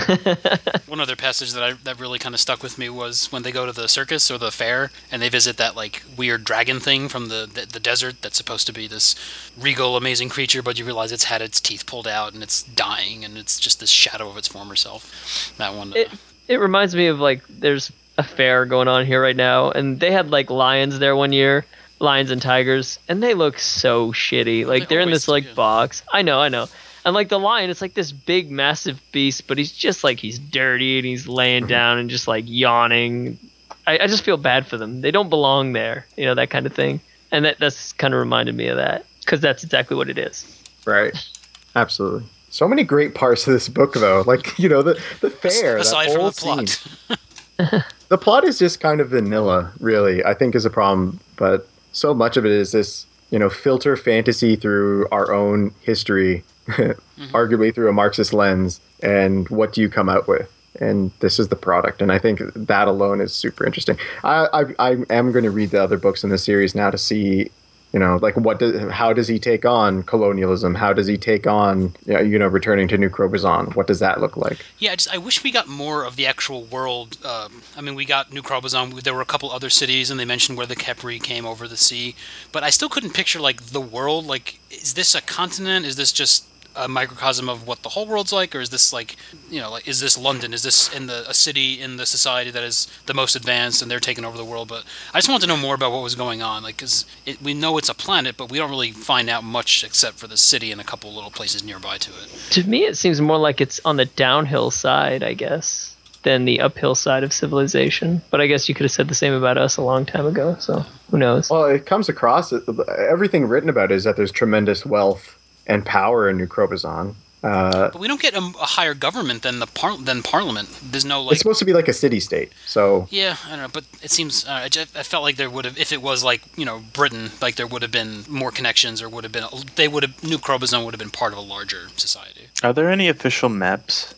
one other passage that I that really kind of stuck with me was when they go to the circus or the fair and they visit that like weird dragon thing from the the, the desert that's supposed to be this regal, amazing creature, but you realize it's had its teeth pulled out and it's dying and it's just this shadow of its former self. That one. Uh, It it reminds me of like there's a fair going on here right now, and they had like lions there one year, lions and tigers, and they look so shitty. Like They they're in always this do, like yeah. box. I know, I know. And like the lion, it's like this big, massive beast, but he's just like he's dirty and he's laying down and just like yawning. I, I just feel bad for them. They don't belong there, you know, that kind of thing. And that that's kind of reminded me of that because that's exactly what it is. Right. Absolutely. So many great parts of this book, though. Like, you know, the, the fair, that aside from whole the plot. scene. The plot is just kind of vanilla, really, I think is a problem. But so much of it is this, you know, filter fantasy through our own history, arguably through a Marxist lens. And what do you come out with? And this is the product. And I think that alone is super interesting. I, I, I am going to read the other books in the series now to see, you know, like what does, how does he take on colonialism? How does he take on, you know, you know returning to New Crobuzon? What does that look like? Yeah, I just I wish we got more of the actual world. Um, I mean, we got New Crobuzon. There were a couple other cities, and they mentioned where the Kepri came over the sea. But I still couldn't picture like the world. Like, is this a continent? Is this just a microcosm of what the whole world's like, or is this like, you know, like is this London? Is this in the a city in the society that is the most advanced, and they're taking over the world? But I just wanted to know more about what was going on, like, because we know it's a planet, but we don't really find out much except for the city and a couple little places nearby to it. To me, it seems more like it's on the downhill side, I guess, than the uphill side of civilization. But I guess you could have said the same about us a long time ago, so who knows? Well, it comes across, everything written about it is that there's tremendous wealth and power in New Crobuzon. Uh, But we don't get a, a higher government than the par- than Parliament. There's no like. it's supposed to be like a city-state, so... Yeah, I don't know, but it seems uh, I, just, I felt like there would have, if it was like you know Britain, like there would have been more connections, or would have been they would have New Crobuzon would have been part of a larger society. Are there any official maps?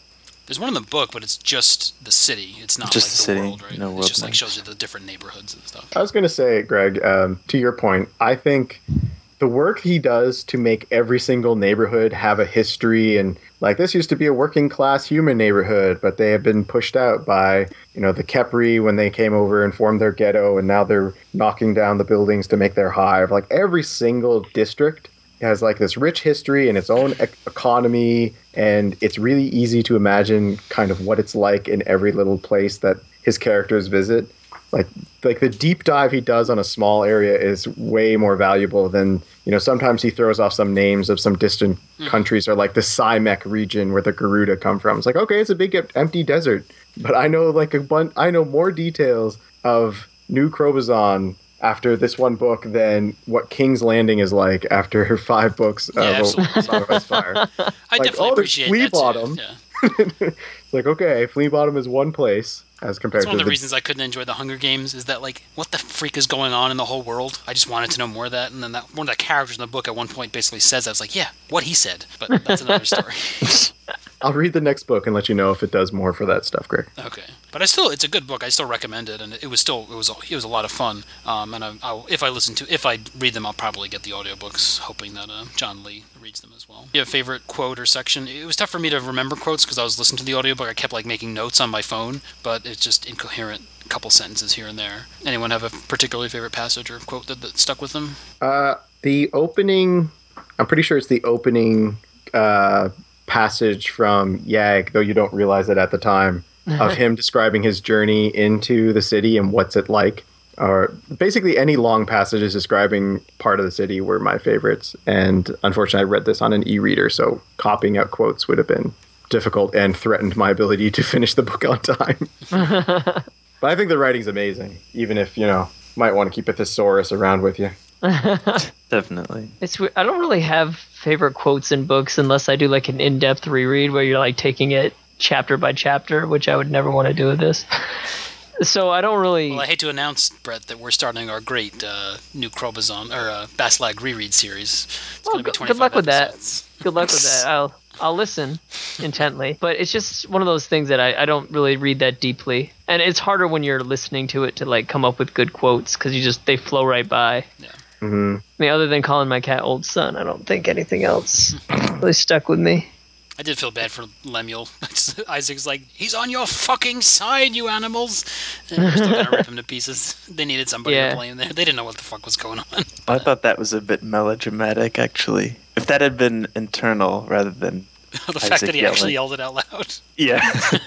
There's one in the book, but it's just the city. It's not Just like the the, city, world, right? no It's world just like maps. shows you the different neighborhoods and stuff. I was going to say, Greg, um, to your point, I think the work he does to make every single neighborhood have a history, and like this used to be a working class human neighborhood, but they have been pushed out by, you know, the Kepri when they came over and formed their ghetto, and now they're knocking down the buildings to make their hive. Like every single district has like this rich history and its own e- economy, and it's really easy to imagine kind of what it's like in every little place that his characters visit. Like like the deep dive he does on a small area is way more valuable than, you know, sometimes he throws off some names of some distant Mm-hmm. countries, or like the Simek region where the Garuda come from. It's like, okay, it's a big empty desert, but I know like a bun- I know more details of New Crobazon after this one book than what King's Landing is like after five books Yeah, of absolutely. Song of Ice Fire. I Like, definitely oh, there's appreciate Flea that too. Bottom. Yeah. It's like, okay, Flea Bottom is one place as compared That's one to of the the reasons I couldn't enjoy the Hunger Games is that, like, what the freak is going on in the whole world? I just wanted to know more of that, and then that one of the characters in the book at one point basically says that. I was like, yeah, what he said, but that's another story. I'll read the next book and let you know if it does more for that stuff, Greg. Okay, but I still, it's a good book. I still recommend it, and it was still, it was, it was a lot of fun. Um, and I, I'll, if I listen to, if I read them, I'll probably get the audiobooks, hoping that uh, John Lee reads them as well. You have a favorite quote or section? It was tough for me to remember quotes because I was listening to the audiobook. I kept like making notes on my phone, but it's just incoherent. Couple sentences here and there. Anyone have a particularly favorite passage or quote that, that stuck with them? Uh, the opening, I'm pretty sure it's the opening uh, passage from Yag, though you don't realize it at the time, of him describing his journey into the city and what's it like. Or basically any long passages describing part of the city were my favorites. And unfortunately, I read this on an e-reader, so copying out quotes would have been difficult and threatened my ability to finish the book on time. But I think the writing's amazing, even if, you know, might want to keep a thesaurus around with you. Definitely. It's we- I don't really have favorite quotes in books unless I do like an in-depth reread where you're like taking it chapter by chapter, which I would never want to do with this. So I don't really. Well, I hate to announce, Brett, that we're starting our great uh, new Krobazon or uh, Baslag reread series. It's Well, going to be good, twenty-five good luck with that. episodes. Good luck with that. I'll I'll listen intently, but it's just one of those things that I, I don't really read that deeply, and it's harder when you're listening to it to like come up with good quotes because you just they flow right by. Yeah. Mm-hmm. I mean, other than calling my cat old son, I don't think anything else really stuck with me. I did feel bad for Lemuel. Isaac's like, he's on your fucking side, you animals. And we're still gonna rip him to pieces. They needed somebody Yeah. to blame there. They didn't know what the fuck was going on. I thought that was a bit melodramatic, actually. If that had been internal rather than The fact Isaac that he yelling. actually yelled it out loud. Yeah.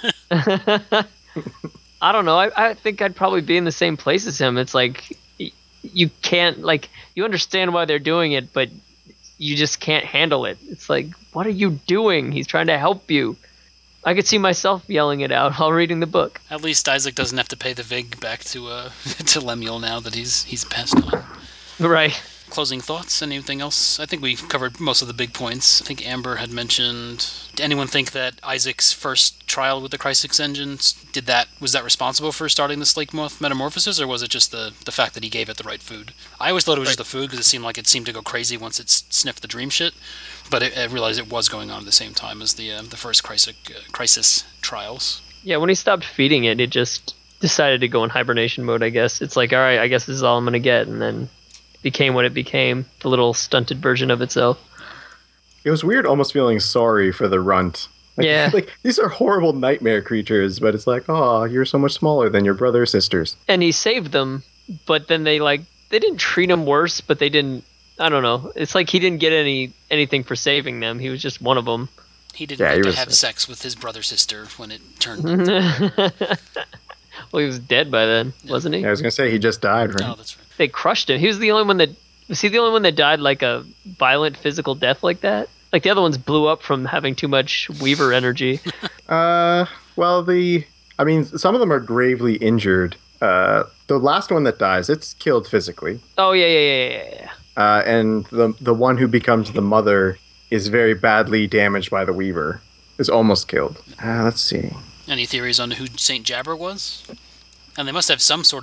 I don't know. I, I think I'd probably be in the same place as him. It's like y- you can't like you understand why they're doing it, but you just can't handle it. It's like, what are you doing? He's trying to help you. I could see myself yelling it out while reading the book. At least Isaac doesn't have to pay the vig back to uh, to Lemuel now that he's he's passed on. Right. Closing thoughts? Anything else? I think we've covered most of the big points. I think Amber had mentioned. Did anyone think that Isaac's first trial with the Crysis engines did that? Was that responsible for starting the Slake Moth metamorphosis, or was it just the the fact that he gave it the right food? I always thought it was just the food because it seemed like it seemed to go crazy once it sniffed the dream shit. But it, I realized it was going on at the same time as the uh, the first Crysis uh, Crysis trials. Yeah, when he stopped feeding it, it just decided to go in hibernation mode, I guess. It's like, all right, I guess this is all I'm going to get, and then became what it became, the little stunted version of itself. It was weird almost feeling sorry for the runt. Like, Yeah. like these are horrible nightmare creatures, but it's like, oh, you're so much smaller than your brother or sisters. And he saved them, but then they like they didn't treat him worse, but they didn't. I don't know. It's like he didn't get any anything for saving them. He was just one of them. He didn't Yeah, get he to was- have sex with his brother sister when it turned. Well, he was dead by then, wasn't he? Yeah, I was gonna say he just died, right? Oh, that's right. They crushed him. He was the only one that was he the only one that died like a violent physical death like that? Like the other ones blew up from having too much Weaver energy. Uh, well, the I mean, some of them are gravely injured. Uh, the last one that dies, it's killed physically. Oh yeah, yeah, yeah, yeah, yeah. Uh, and the the one who becomes the mother is very badly damaged by the Weaver. Is almost killed. Uh, let's see. Any theories on who Saint Jabber was? And they must have some sort of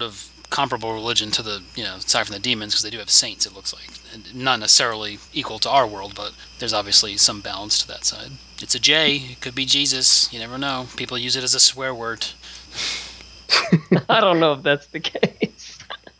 comparable religion to the, you know, aside from the demons, because they do have saints, it looks like. And not necessarily equal to our world, but there's obviously some balance to that side. It's a J. It could be Jesus. You never know. People use it as a swear word. I don't know if that's the case.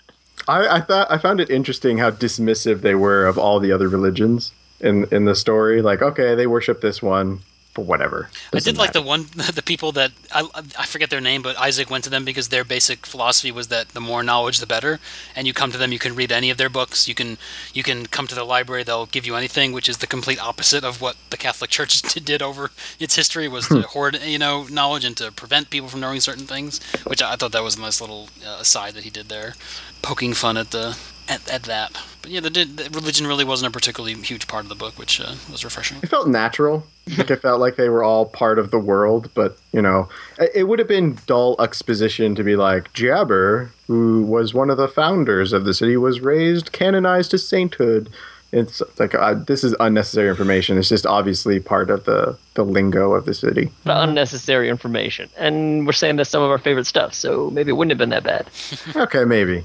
I, I thought I found it interesting how dismissive they were of all the other religions in in the story. Like, okay, they worship this one, but whatever. I Doesn't did like the matter. one, the people that I, I forget their name, but Isaac went to them because their basic philosophy was that the more knowledge, the better. And you come to them, you can read any of their books. You can you can come to the library; they'll give you anything, which is the complete opposite of what the Catholic Church did over its history. Was to hoard, you know, knowledge and to prevent people from knowing certain things. Which I, I thought that was a nice little uh, aside that he did there, poking fun at the at, at that. But yeah, the, the religion really wasn't a particularly huge part of the book, which uh, was refreshing. It felt natural. Like it felt like they were all part of the world, but you know, it, it would have been dull exposition to be like Jabber, who was one of the founders of the city, was raised canonized to sainthood. It's like uh, this is unnecessary information. It's just obviously part of the the lingo of the city. Unnecessary information. And we're saying that's some of our favorite stuff, so maybe it wouldn't have been that bad. Okay, maybe.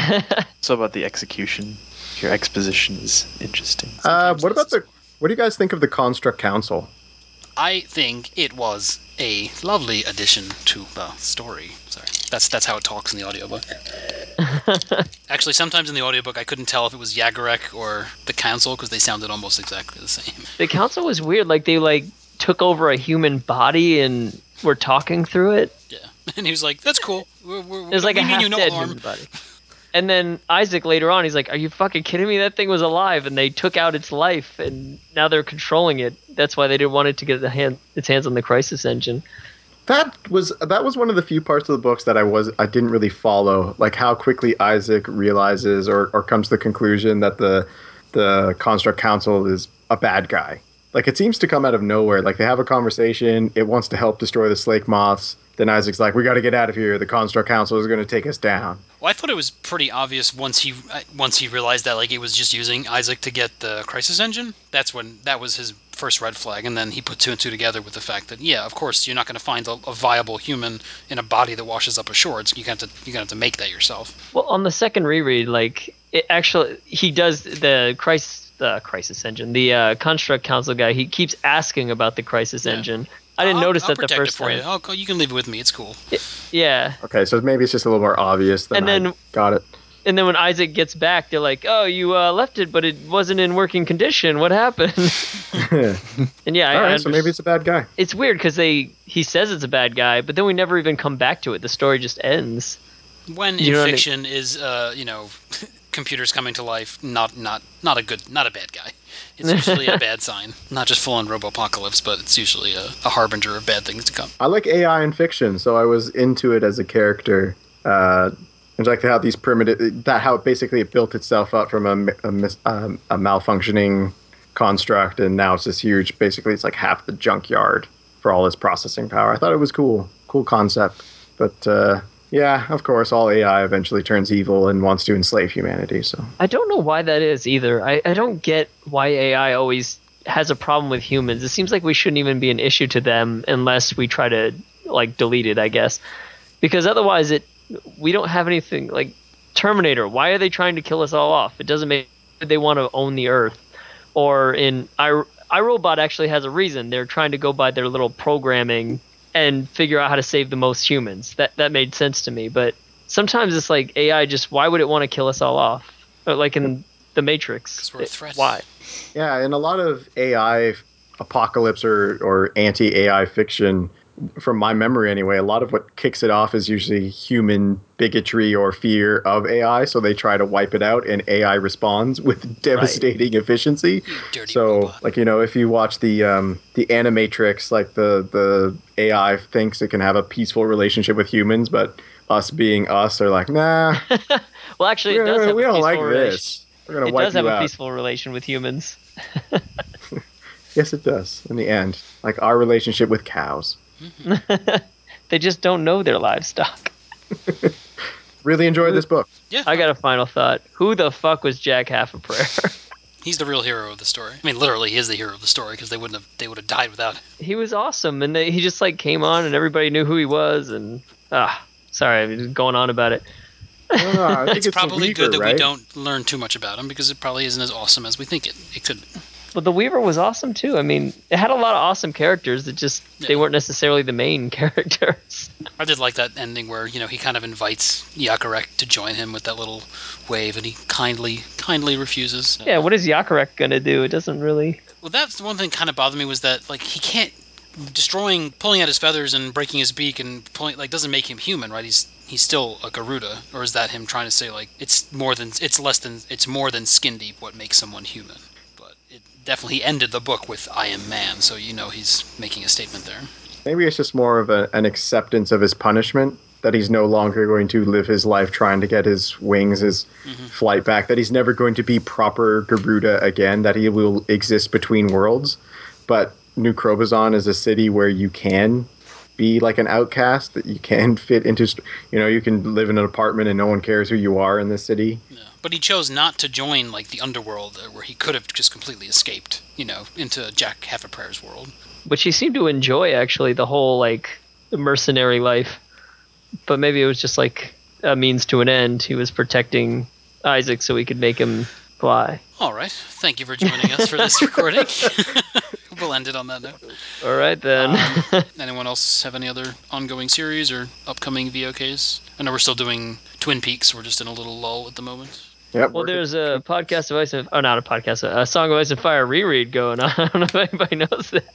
So about the execution, your exposition is interesting. Uh, Sometimes what about less is the? more. What do you guys think of the Construct Council? I think it was a lovely addition to the story. Sorry. That's that's how it talks in the audiobook. Actually, sometimes in the audiobook I couldn't tell if it was Yagorek or the council because they sounded almost exactly the same. The council was weird. Like they like took over a human body and were talking through it. Yeah. And he was like, "That's cool. We're, we're, It was like we a mean you half no dead harm." human body. And then Isaac later on, he's like, "Are you fucking kidding me? That thing was alive, and they took out its life, and now they're controlling it. That's why they didn't want it to get the hand, its hands on the Crisis Engine." That was that was one of the few parts of the books that I was I didn't really follow, like how quickly Isaac realizes or, or comes to the conclusion that the the Construct Council is a bad guy. Like it seems to come out of nowhere. Like they have a conversation, it wants to help destroy the Slake Moths. Then Isaac's like, "We got to get out of here. The Construct Council is going to take us down." Well, I thought it was pretty obvious once he once he realized that like it was just using Isaac to get the Crisis Engine. That's when that was his first red flag, and then he put two and two together with the fact that yeah, of course you're not going to find a, a viable human in a body that washes up ashore. It's, you got to you're gonna have to make that yourself. Well, on the second reread, like it actually, he does the Crisis the Crisis Engine, the uh, Construct Council guy. He keeps asking about the Crisis Yeah. Engine. I didn't I'll, notice I'll that the protect it first for time. you. I'll, you can leave it with me. It's cool. Yeah, Okay, so maybe it's just a little more obvious than and then I got it. and then when Isaac gets back, they're like, "Oh, you uh, left it, but it wasn't in working condition. What happened?" And yeah, I, All I right, so maybe understand. it's a bad guy. It's weird because they he says it's a bad guy, but then we never even come back to it. The story just ends. When You in know what I mean? fiction is uh you know computers coming to life, not not not a good not a bad guy. It's usually a bad sign. Not just full on robopocalypse, but it's usually a, a harbinger of bad things to come. I like A I in fiction, so I was into it as a character. Uh, and like how these primitive, that how basically it built itself up from a, a, mis- um, a malfunctioning construct, and now it's this huge. Basically, it's like half the junkyard for all its processing power. I thought it was cool, cool concept. But uh, yeah, of course, all A I eventually turns evil and wants to enslave humanity. So I don't know why that is either. I, I don't get why A I always has a problem with humans. It seems like we shouldn't even be an issue to them unless we try to like delete it, I guess. Because otherwise it we don't have anything like Terminator. Why are they trying to kill us all off? It doesn't make they want to own the earth. Or in I iRobot actually has a reason. They're trying to go by their little programming and figure out how to save the most humans. That that made sense to me, but sometimes it's like A I just why would it want to kill us all off? Or like in the Matrix. Because we're a It- threat. why? yeah, in a lot of A I apocalypse or, or anti A I fiction, from my memory anyway, a lot of what kicks it off is usually human bigotry or fear of A I. So they try to wipe it out, and A I responds with devastating efficiency. You dirty So, robot. like you know, if you watch the um, the Animatrix, like the the A I thinks it can have a peaceful relationship with humans, but us being us are like, nah, Well, actually, we it does don't, have we a don't like peaceful relation. this. We're gonna It wipe does have you a out. peaceful relation with humans. Yes, it does. In the end, like our relationship with cows. They just don't know their livestock. Really enjoyed this book. Yeah, I got a final thought. Who the fuck was Jack Half a Prayer? he's the real hero of the story. I mean, literally, he is the hero of the story because they wouldn't have they would have died without him. He was awesome, and they, he just like came on, and everybody knew who he was. And ah, sorry, I'm just going on about it. I don't know. I think It's, it's, the probably Weaver, good that right? we don't learn too much about him because it probably isn't as awesome as we think it, it could be. But the Weaver was awesome too. I mean, it had a lot of awesome characters that just they Yeah. weren't necessarily the main characters. I did like that ending where, you know, he kind of invites Yakarek to join him with that little wave, and he kindly, kindly refuses. Yeah, what is Yakarek gonna do? It doesn't really. Well, that's the one thing kind of bothered me was that, like, he can't destroying, pulling out his feathers and breaking his beak and pulling, like, doesn't make him human, right? He's he's still a Garuda, or is that him trying to say like it's more than it's less than it's more than skin deep what makes someone human? But it definitely ended the book with "I am man," so you know he's making a statement there. Maybe it's just more of a, an acceptance of his punishment, that he's no longer going to live his life trying to get his wings, his Mm-hmm. flight back, that he's never going to be proper Garuda again, that he will exist between worlds. But New Krobazon is a city where you can be like an outcast, that you can fit into, you know, you can live in an apartment and no one cares who you are in this city. Yeah. But he chose not to join like the underworld, uh, where he could have just completely escaped, you know, into Jack Half a Prayer's world. Which he seemed to enjoy actually, the whole like mercenary life. But maybe it was just like a means to an end. He was protecting Isaac so he could make him fly. All right, thank you for joining us for this recording. We'll end it on that note. All right then. Um, anyone else have any other ongoing series or upcoming V O Ks? I know we're still doing Twin Peaks. We're just in a little lull at the moment. Yep. Well, there's a podcast of Ice and oh, not a podcast, a Song of Ice and Fire reread going on. I don't know if anybody knows that.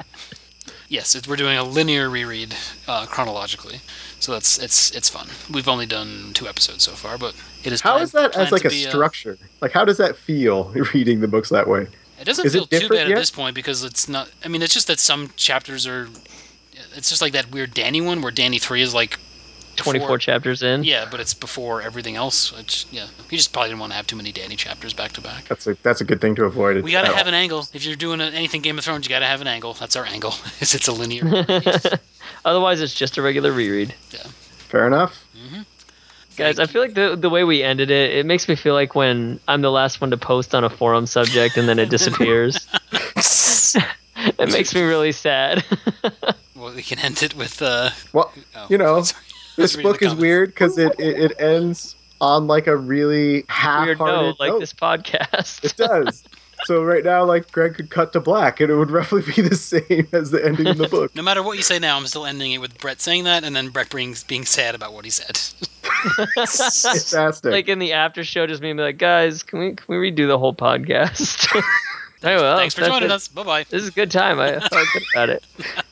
Yes, it, we're doing a linear reread uh, chronologically, so that's it's it's fun. We've only done two episodes so far, but it is. How planned, is that as planned like to a be, structure? Like, how does that feel reading the books that way? Uh, it doesn't Is feel it too different bad yet? at this point because it's not. I mean, it's just that some chapters are. It's just like that weird Danny one where Danny three is like twenty-four chapters in. Yeah, but it's before everything else. Which yeah, you just probably didn't want to have too many Danny chapters back to back. That's a that's a good thing to avoid. We gotta at have all. an angle. If you're doing anything Game of Thrones, you gotta have an angle. That's our angle. Is it's a linear. read. Otherwise, it's just a regular reread. Yeah. Fair enough. Mm-hmm. Guys, I feel like the the way we ended it, it makes me feel like when I'm the last one to post on a forum subject and then it disappears. It makes me really sad. Well, we can end it with. Uh, Well, oh, you know, sorry. I was this reading book the is comments. weird because it, it it ends on like a really Weird half-hearted note, like note. this podcast. It does. So right now, like Greg could cut to black, and it would roughly be the same as the ending in the book. No matter what you say now, I'm still ending it with Brett saying that, and then Brett being being sad about what he said. Fantastic. Like in the after show, just me being like, guys, can we can we redo the whole podcast? Thanks, Oh, well, thanks for that's joining it. us. Bye bye. This is a good time. I felt good about it.